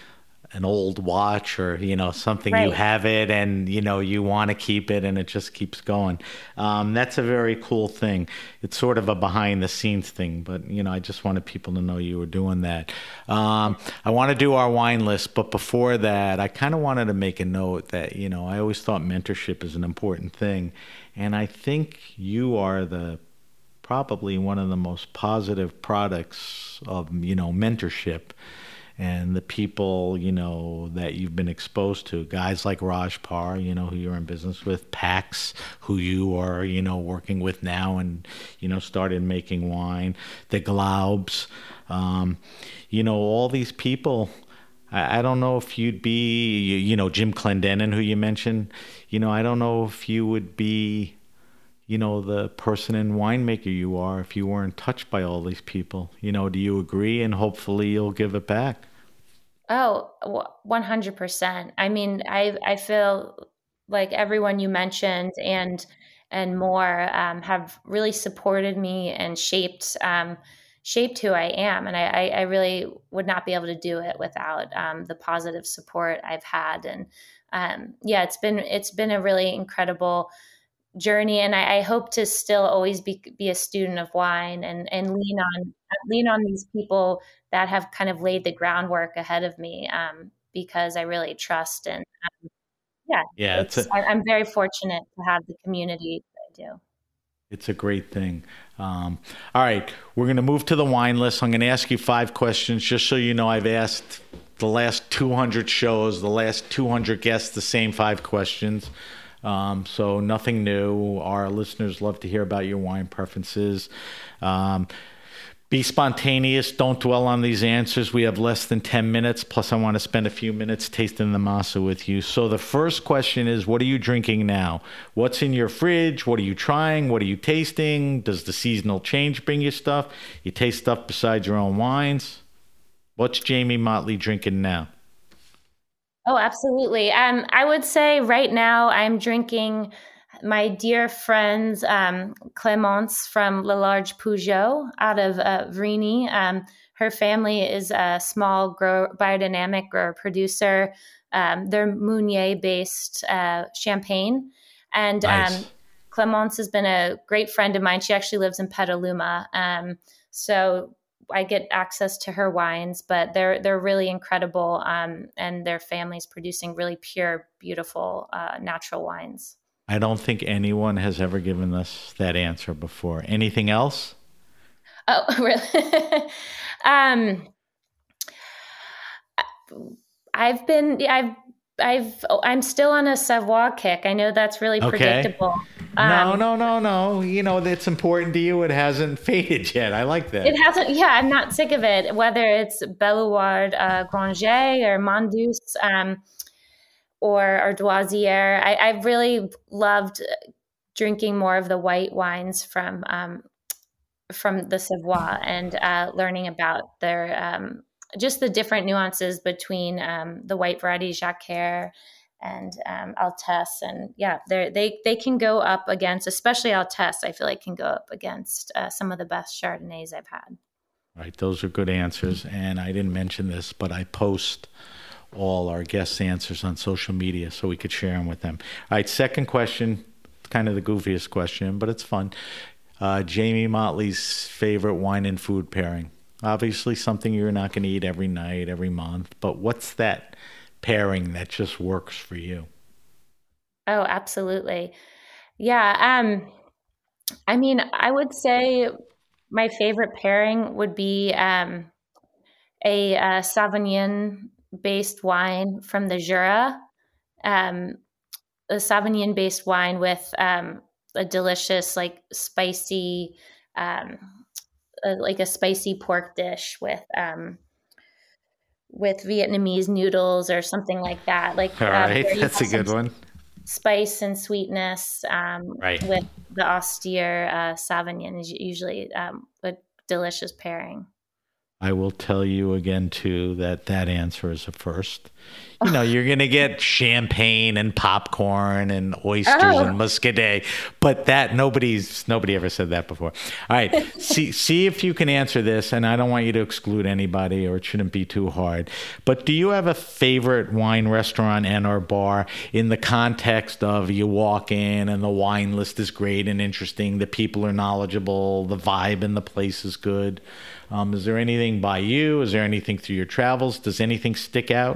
an old watch, or, you know, something you Right. have it and, you know, you want to keep it and it just keeps going. Um, that's a very cool thing. It's sort of a behind the scenes thing, but, you know, I just wanted people to know you were doing that. Um, I want to do our wine list, but before that, I kind of wanted to make a note that, you know, I always thought mentorship is an important thing. And I think you are the probably one of the most positive products of, you know, mentorship, and the people, you know, that you've been exposed to, guys like Raj Parr, you know, who you're in business with, Pax, who you are, you know, working with now and, you know, started making wine, the Glaubs, um, you know, all these people. I, I don't know if you'd be, you, you know, Jim Clendenin, who you mentioned, you know, I don't know if you would be, you know, the person and winemaker you are if you weren't touched by all these people. You know, do you agree? And hopefully you'll give it back. Oh, one hundred percent. I mean, I I feel like everyone you mentioned and and more um, have really supported me and shaped um, shaped who I am. And I, I, I really would not be able to do it without um, the positive support I've had. And um, yeah, it's been it's been a really incredible journey, and I, I hope to still always be be a student of wine and and lean on lean on these people that have kind of laid the groundwork ahead of me, um, because I really trust and um, yeah, Yeah, it's, it's a, I, I'm very fortunate to have the community that I do. it's a great thing. Um, all right, we're going to move to the wine list. I'm going to ask you five questions, just so you know. I've asked the last two hundred shows, the last two hundred guests, the same five questions. Um, so nothing new. Our listeners love to hear about your wine preferences. Um, be spontaneous. Don't dwell on these answers. We have less than ten minutes. Plus, I want to spend a few minutes tasting the Masa with you. So the first question is, what are you drinking now? What's in your fridge? What are you trying? What are you tasting? Does the seasonal change bring you stuff? You taste stuff besides your own wines? What's Jamie Motley drinking now? Oh, absolutely. Um, I would say right now I'm drinking my dear friends um, Clémence from Le Large Peugeot out of uh, Vrigny. Um, her family is a small grow, biodynamic grower producer. Um, they're Meunier-based uh, champagne. And um, Nice. Clémence has been a great friend of mine. She actually lives in Petaluma. Um, so I get access to her wines, but they're they're really incredible, um, and their family's producing really pure, beautiful, uh, natural wines. I don't think anyone has ever given us that answer before. Anything else? Oh, really? um, I've been I've I've I'm still on a Savoie kick. I know that's really Okay. predictable. No, Um, no, no, no. You know, that's important to you. It hasn't faded yet. I like that. It hasn't, yeah, I'm not sick of it, whether it's Belluard uh, Granger or Mondus um, or, or Doisier. I, I've really loved drinking more of the white wines from um, from the Savoie and uh, learning about their um, just the different nuances between um, the white variety Jacquère and um, Altesse, and yeah, they they they can go up against, especially Altesse. I feel like can go up against uh, some of the best Chardonnays I've had. Right. Those are good answers. And I didn't mention this, but I post all our guests' answers on social media so we could share them with them. All right. Second question, kind of the goofiest question, but it's fun. Uh, Jamie Motley's favorite wine and food pairing. Obviously, something you're not going to eat every night, every month, but what's that pairing that just works for you? Oh, absolutely. Yeah. Um, I mean, I would say my favorite pairing would be um, a uh, Sauvignon-based wine from the Jura, um, a Sauvignon-based wine with um, a delicious, like spicy, um, uh, like a spicy pork dish with um, with Vietnamese noodles or something like that. Like All um, right. where you That's have a some good one. spice and sweetness um, Right. with the austere uh, Sauvignon is usually um, a delicious pairing. I will tell you again, too, that that answer is a first. You know, you're going to get champagne and popcorn and oysters Oh. and muscadet, but that nobody's nobody ever said that before. All right, see see if you can answer this, and I don't want you to exclude anybody, or it shouldn't be too hard. But do you have a favorite wine restaurant and or bar in the context of you walk in and the wine list is great and interesting, the people are knowledgeable, the vibe in the place is good? Um, is there anything by you? Is there anything through your travels? Does anything stick out?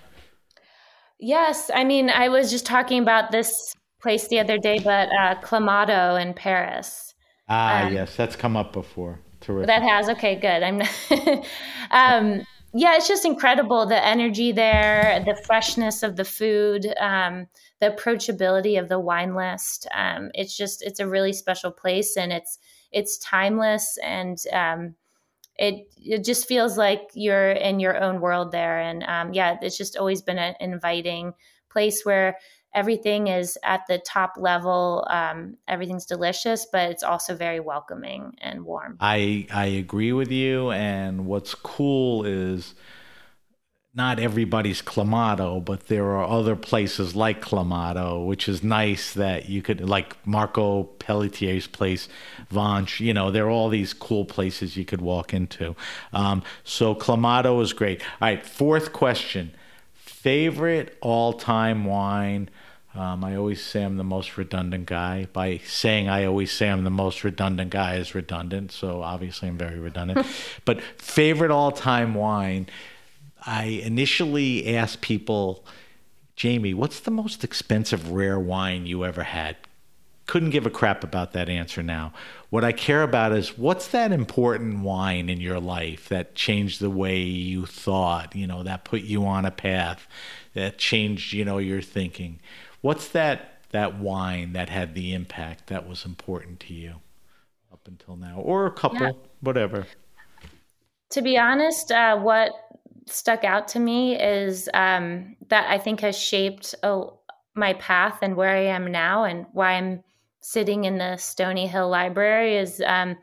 Yes, I mean, I was just talking about this place the other day, but uh, Clamato in Paris. Ah, Um, yes, that's come up before. Terrific. that has okay, good. I'm not, um, yeah, it's just incredible the energy there, the freshness of the food, um, the approachability of the wine list. Um, it's just it's a really special place, and it's it's timeless, and um, it it just feels like you're in your own world there. And um, yeah, it's just always been an inviting place where everything is at the top level. Um, everything's delicious, but it's also very welcoming and warm. I I agree with you. And what's cool is not everybody's Clamato, but there are other places like Clamato, which is nice that you could, like Marco Pelletier's place, Vanche, you know, there are all these cool places you could walk into. Um, so Clamato is great. All right, fourth question. Favorite all-time wine? Um, I always say I'm the most redundant guy. By saying I always say I'm the most redundant guy is redundant, so obviously I'm very redundant. But favorite all-time wine, I initially asked people, Jamie, what's the most expensive rare wine you ever had? Couldn't give a crap about that answer now. What I care about is what's that important wine in your life that changed the way you thought, you know, that put you on a path, that changed, you know, your thinking. What's that that wine that had the impact that was important to you up until now? Or a couple, Yeah. whatever. To be honest, uh, what stuck out to me is um, that I think has shaped oh, my path and where I am now, and why I'm sitting in the Stony Hill Library is um,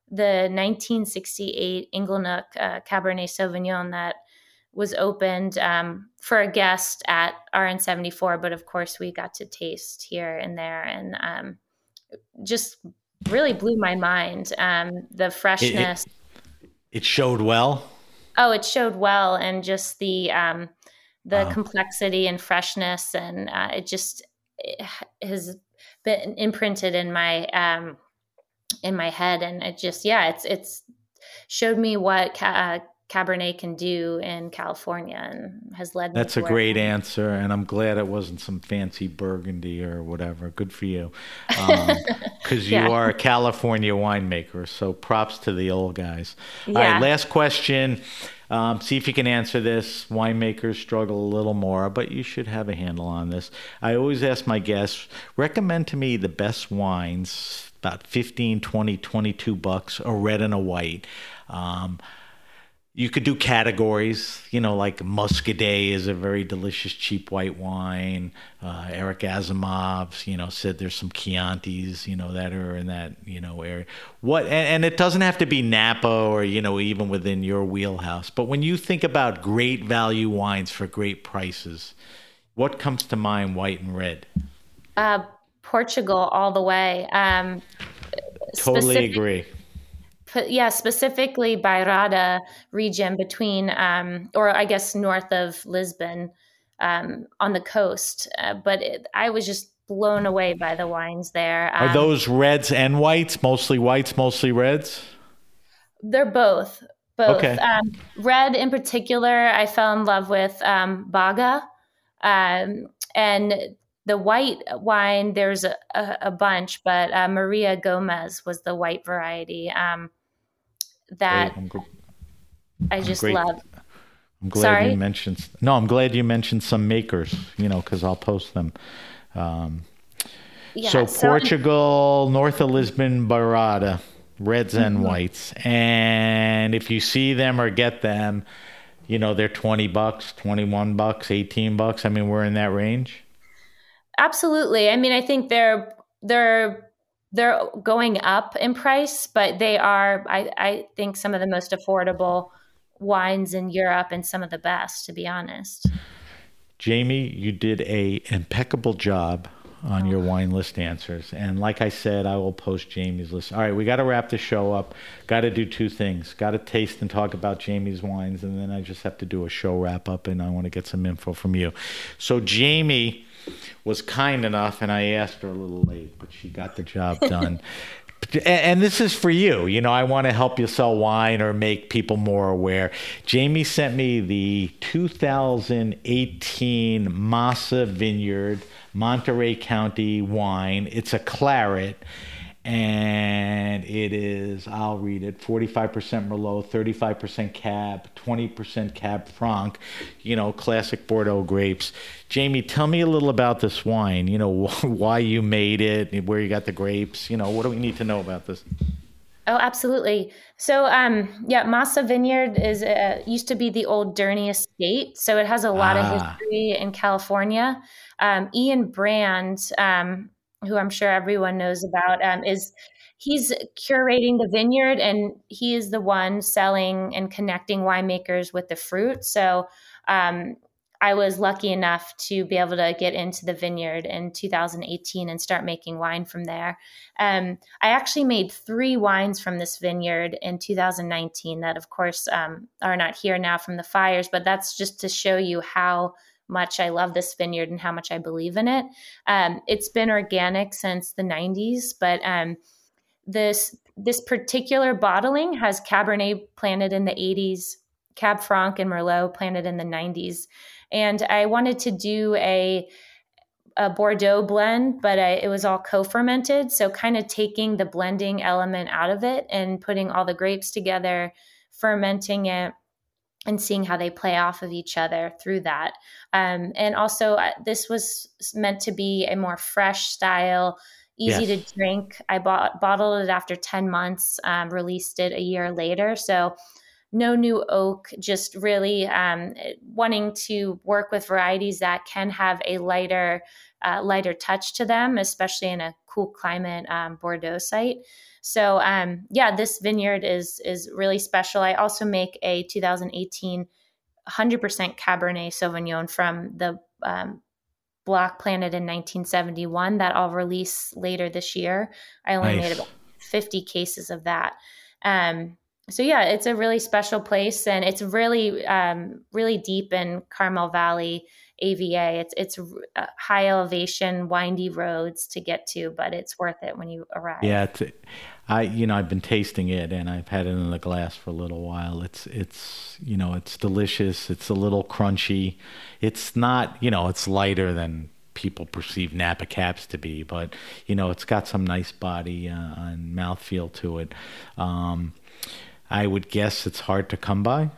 the nineteen sixty-eight Inglenook uh, Cabernet Sauvignon that was opened um, for a guest at R N seventy-four. But of course, we got to taste here and there, and um, just really blew my mind. Um, the freshness. It, it, it showed well. Oh, it showed well, and just the um, the Wow. complexity and freshness, and uh, it just it has been imprinted in my um, in my head, and it just yeah, it's it's showed me what ca- uh, Cabernet can do in California, and has led me. That's a to great where- answer, and I'm glad it wasn't some fancy Burgundy or whatever. Good for you, because Yeah. you are a California winemaker. So props to the old guys. All Yeah. right, last question. Um, see if you can answer this. Winemakers struggle a little more, but you should have a handle on this. I always ask my guests, recommend to me the best wines, about fifteen, twenty, twenty-two bucks, a red and a white. Um, You could do categories, you know, like Muscadet is a very delicious cheap white wine. Uh, Eric Asimov's, you know, said there's some Chiantis, you know, that are in that, you know, area. What, and, and it doesn't have to be Napa or, you know, even within your wheelhouse. But when you think about great value wines for great prices, what comes to mind, white and red? Uh, Portugal all the way. Um, Totally specific- agree. But yeah, specifically Bairrada region between, um, or I guess north of Lisbon, um, on the coast. Uh, but it, I was just blown away by the wines there. Um, Are those reds and whites? Mostly whites, mostly reds? They're both. Both. Okay. Um, red in particular, I fell in love with um, Baga. Um, and the white wine, there's a, a, a bunch, but uh, Maria Gomez was the white variety. Um, that Great. I'm gr- I just great. love. I'm glad Sorry? you mentioned. No, I'm glad you mentioned some makers. You know, because I'll post them. Um, Yeah, so so- Portugal, north of Lisbon, Bairrada, reds and whites, and if you see them or get them, you know they're twenty bucks, twenty-one bucks, eighteen bucks. I mean, we're in that range. Absolutely. I mean, I think they're they're they're going up in price, but they are, I, I think, some of the most affordable wines in Europe and some of the best, to be honest. Jamie, you did a impeccable job on your wine list answers. And like I said, I will post Jamie's list. All right, we got to wrap the show up. Got to do two things. Got to taste and talk about Jamie's wines, and then I just have to do a show wrap up, and I want to get some info from you. So Jamie was kind enough, and I asked her a little late, but she got the job done. And this is for you. You know, I want to help you sell wine or make people more aware. Jamie sent me the two thousand eighteen Massa Vineyard Monterey County wine. It's a claret, and it is, I'll read it, forty-five percent Merlot, thirty-five percent Cab, twenty percent Cab Franc, you know, classic Bordeaux grapes. Jamie, tell me a little about this wine, you know, why you made it, where you got the grapes, you know, what do we need to know about this? Oh, absolutely. So, um, yeah, Massa Vineyard is uh, used to be the old Durney Estate, so it has a lot Ah. of history in California. Um, Ian Brand, um, who I'm sure everyone knows about, um, is he's curating the vineyard, and he is the one selling and connecting winemakers with the fruit. So, um, I was lucky enough to be able to get into the vineyard in two thousand eighteen and start making wine from there. Um, I actually made three wines from this vineyard in two thousand nineteen that, of course, um, are not here now from the fires, but that's just to show you how much I love this vineyard and how much I believe in it. Um, it's been organic since the nineties, but um, this this particular bottling has Cabernet planted in the eighties, Cab Franc and Merlot planted in the nineties. And I wanted to do a, a Bordeaux blend, but I, it was all co-fermented. So kind of taking the blending element out of it and putting all the grapes together, fermenting it, and seeing how they play off of each other through that. Um, and also uh, this was meant to be a more fresh style, easy Yes. to drink. I bought, bottled it after ten months, um, released it a year later. So no new oak, just really um, wanting to work with varieties that can have a lighter uh, lighter touch to them, especially in a cool climate um, Bordeaux site. So um, yeah, this vineyard is is really special. I also make a two thousand eighteen one hundred percent Cabernet Sauvignon from the um, block planted in nineteen seventy-one that I'll release later this year. I only Nice. made about fifty cases of that. Um, so yeah, it's a really special place, and it's really, um, really deep in Carmel Valley, A V A. It's it's uh, high elevation, windy roads to get to, but it's worth it when you arrive. Yeah, it's, I you know I've been tasting it, and I've had it in the glass for a little while. It's it's you know it's delicious. It's a little crunchy. It's not you know it's lighter than people perceive Napa Cabs to be, but you know it's got some nice body uh, and mouthfeel to it. Um, I would guess it's hard to come by.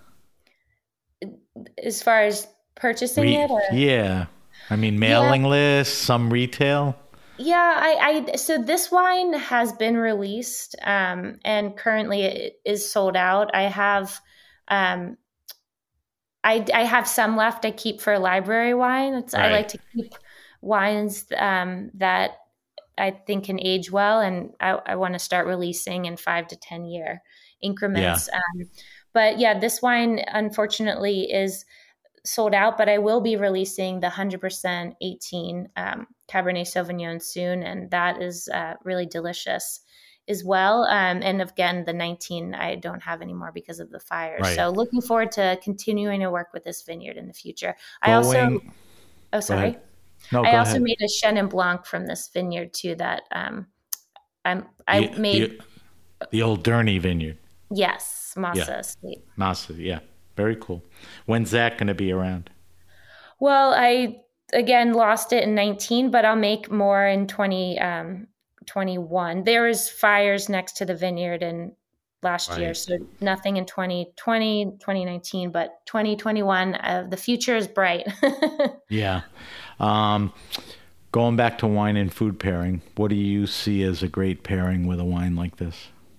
As far as purchasing Re- it, or? Yeah, I mean mailing yeah. lists, some retail. Yeah, I, I so this wine has been released um, and currently it is sold out. I have, um, I I have some left. I keep for library wine. It's, right. I like to keep wines um, that I think can age well, and I, I want to start releasing in five to ten year increments. Yeah. Um, but yeah, this wine unfortunately is sold out, but I will be releasing the one hundred percent eighteen um, Cabernet Sauvignon soon, and that is uh, really delicious as well. Um, and again, the nineteen I don't have anymore because of the fires. Right. So looking forward to continuing to work with this vineyard in the future. Going, I also, oh sorry, no, I also ahead. made a Chenin Blanc from this vineyard too. That um, I'm I the, made the, the old Durney vineyard. Yes, Masa yeah. Estate. Masa, yeah. Very cool. When's that going to be around? Well, I, again, lost it in nineteen, but I'll make more in twenty twenty-one. There was fires next to the vineyard in last right. year, so nothing in twenty twenty, twenty nineteen, but twenty twenty-one, uh, the future is bright. yeah. Um, going back to wine and food pairing, what do you see as a great pairing with a wine like this?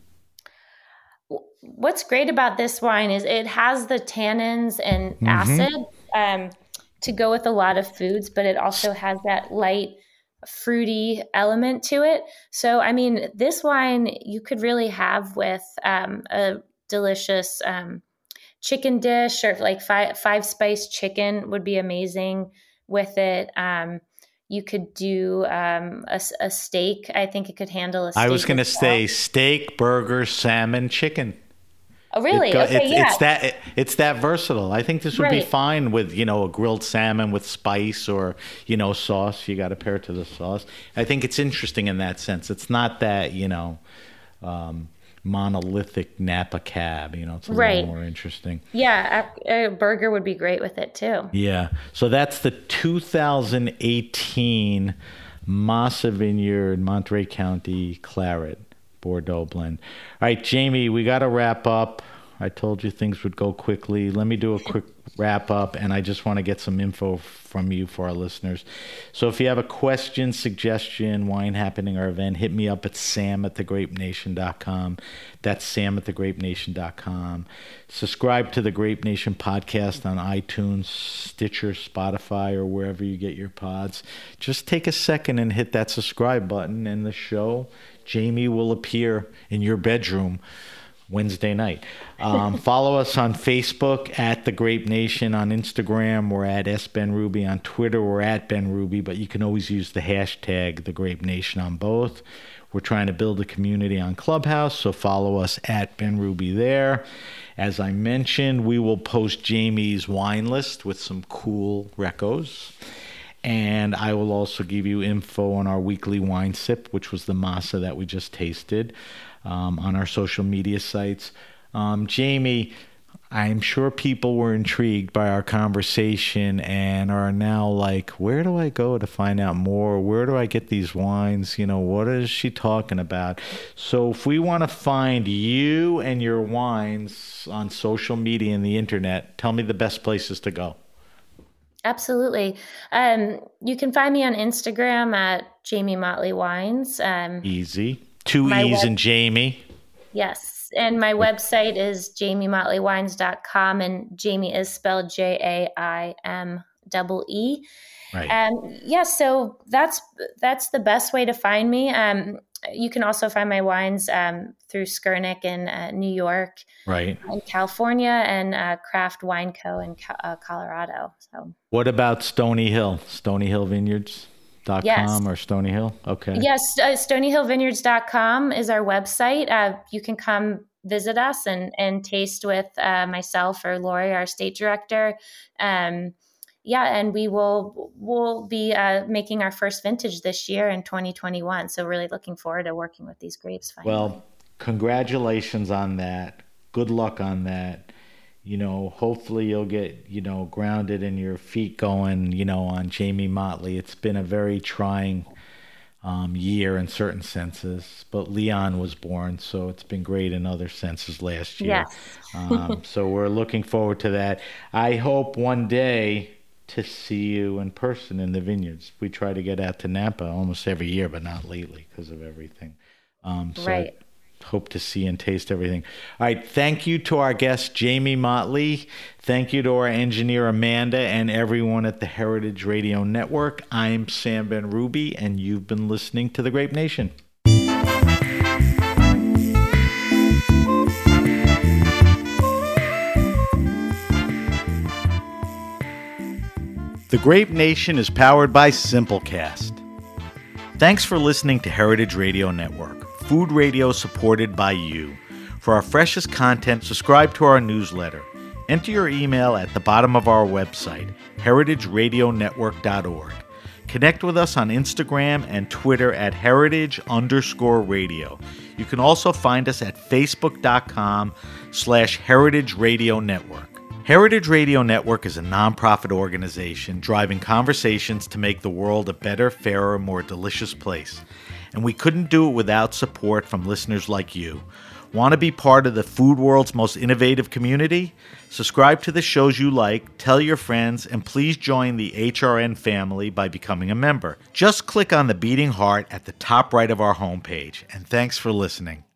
What's great about this wine is it has the tannins and mm-hmm. acid um, to go with a lot of foods, but it also has that light, fruity element to it. So, I mean, this wine you could really have with um, a delicious um, chicken dish, or like five, five spice chicken would be amazing with it. Um, you could do um, a, a steak. I think it could handle a steak. I was going to well. say steak, burger, salmon, chicken. Oh, really? It go, okay, it, yeah. It's that it, it's that versatile. I think this would right. be fine with, you know, a grilled salmon with spice or, you know, sauce. You got to pair it to the sauce. I think it's interesting in that sense. It's not that, you know, um, monolithic Napa Cab. You know, it's a right. little more interesting. Yeah, a, a burger would be great with it too. Yeah. So that's the two thousand eighteen Masa Vineyard, Monterey County Claret Bordeaux blend. All right, Jamie, we got to wrap up. I told you things would go quickly. Let me do a quick wrap up, and I just want to get some info from you for our listeners. So if you have a question, suggestion, wine happening, or event, hit me up at sam at the grape nation dot com. That's sam at the grape nation dot com. Subscribe to the Grape Nation podcast on iTunes, Stitcher, Spotify, or wherever you get your pods. Just take a second and hit that subscribe button, and the show, Jamie will appear in your bedroom Wednesday night. Um, follow us on Facebook at The Grape Nation. On Instagram, we're at S Ben Ruby. On Twitter, we're at Ben Ruby, but you can always use the hashtag The Grape Nation on both. We're trying to build a community on Clubhouse, so follow us at Ben Ruby there. As I mentioned, we will post Jamie's wine list with some cool recos. And I will also give you info on our weekly wine sip, which was the Masa that we just tasted, um, on our social media sites. Um, Jamie, I'm sure people were intrigued by our conversation and are now like, where do I go to find out more? Where do I get these wines? You know, what is she talking about? So if we want to find you and your wines on social media and the internet, tell me the best places to go. Absolutely. Um, you can find me on Instagram at Jamie Motley Wines. Um, Easy. Two E's web- in Jamie. Yes. And my website is jamie motley wines dot com, and Jamie is spelled J A I M E E. Right. Um, yeah, so that's that's the best way to find me. Um, you can also find my wines um, through Skurnik in uh, New York, right, in California, and uh, Craft Wine Co. in uh, Colorado. So, what about Stony Hill? Stony Hill Vineyards dot com yes. or Stony Hill? Okay. Yes, uh, stony hill vineyards dot com is our website. Uh, you can come visit us and and taste with uh, myself or Lori, our state director. Um, yeah, and we will we'll be uh, making our first vintage this year in twenty twenty-one. So really looking forward to working with these grapes finally. Well, congratulations on that. Good luck on that. You know, hopefully you'll get, you know, grounded and your feet going, you know, on Jamie Motley. It's been a very trying um, year in certain senses, but Leon was born, so it's been great in other senses last year. Yes. um, so we're looking forward to that. I hope one day to see you in person in the vineyards. We try to get out to Napa almost every year, but not lately because of everything. Um, so right. I hope to see and taste everything. All right. Thank you to our guest, Jamie Motley. Thank you to our engineer, Amanda, and everyone at the Heritage Radio Network. I'm Sam Ben-Ruby, and you've been listening to The Grape Nation. The Grape Nation is powered by Simplecast. Thanks for listening to Heritage Radio Network, food radio supported by you. For our freshest content, subscribe to our newsletter. Enter your email at the bottom of our website, heritage radio network dot org. Connect with us on Instagram and Twitter at heritage underscore radio. You can also find us at facebook.com slash heritage radio network. Heritage Radio Network is a nonprofit organization driving conversations to make the world a better, fairer, more delicious place. And we couldn't do it without support from listeners like you. Want to be part of the food world's most innovative community? Subscribe to the shows you like, tell your friends, and please join the H R N family by becoming a member. Just click on the beating heart at the top right of our homepage. And thanks for listening.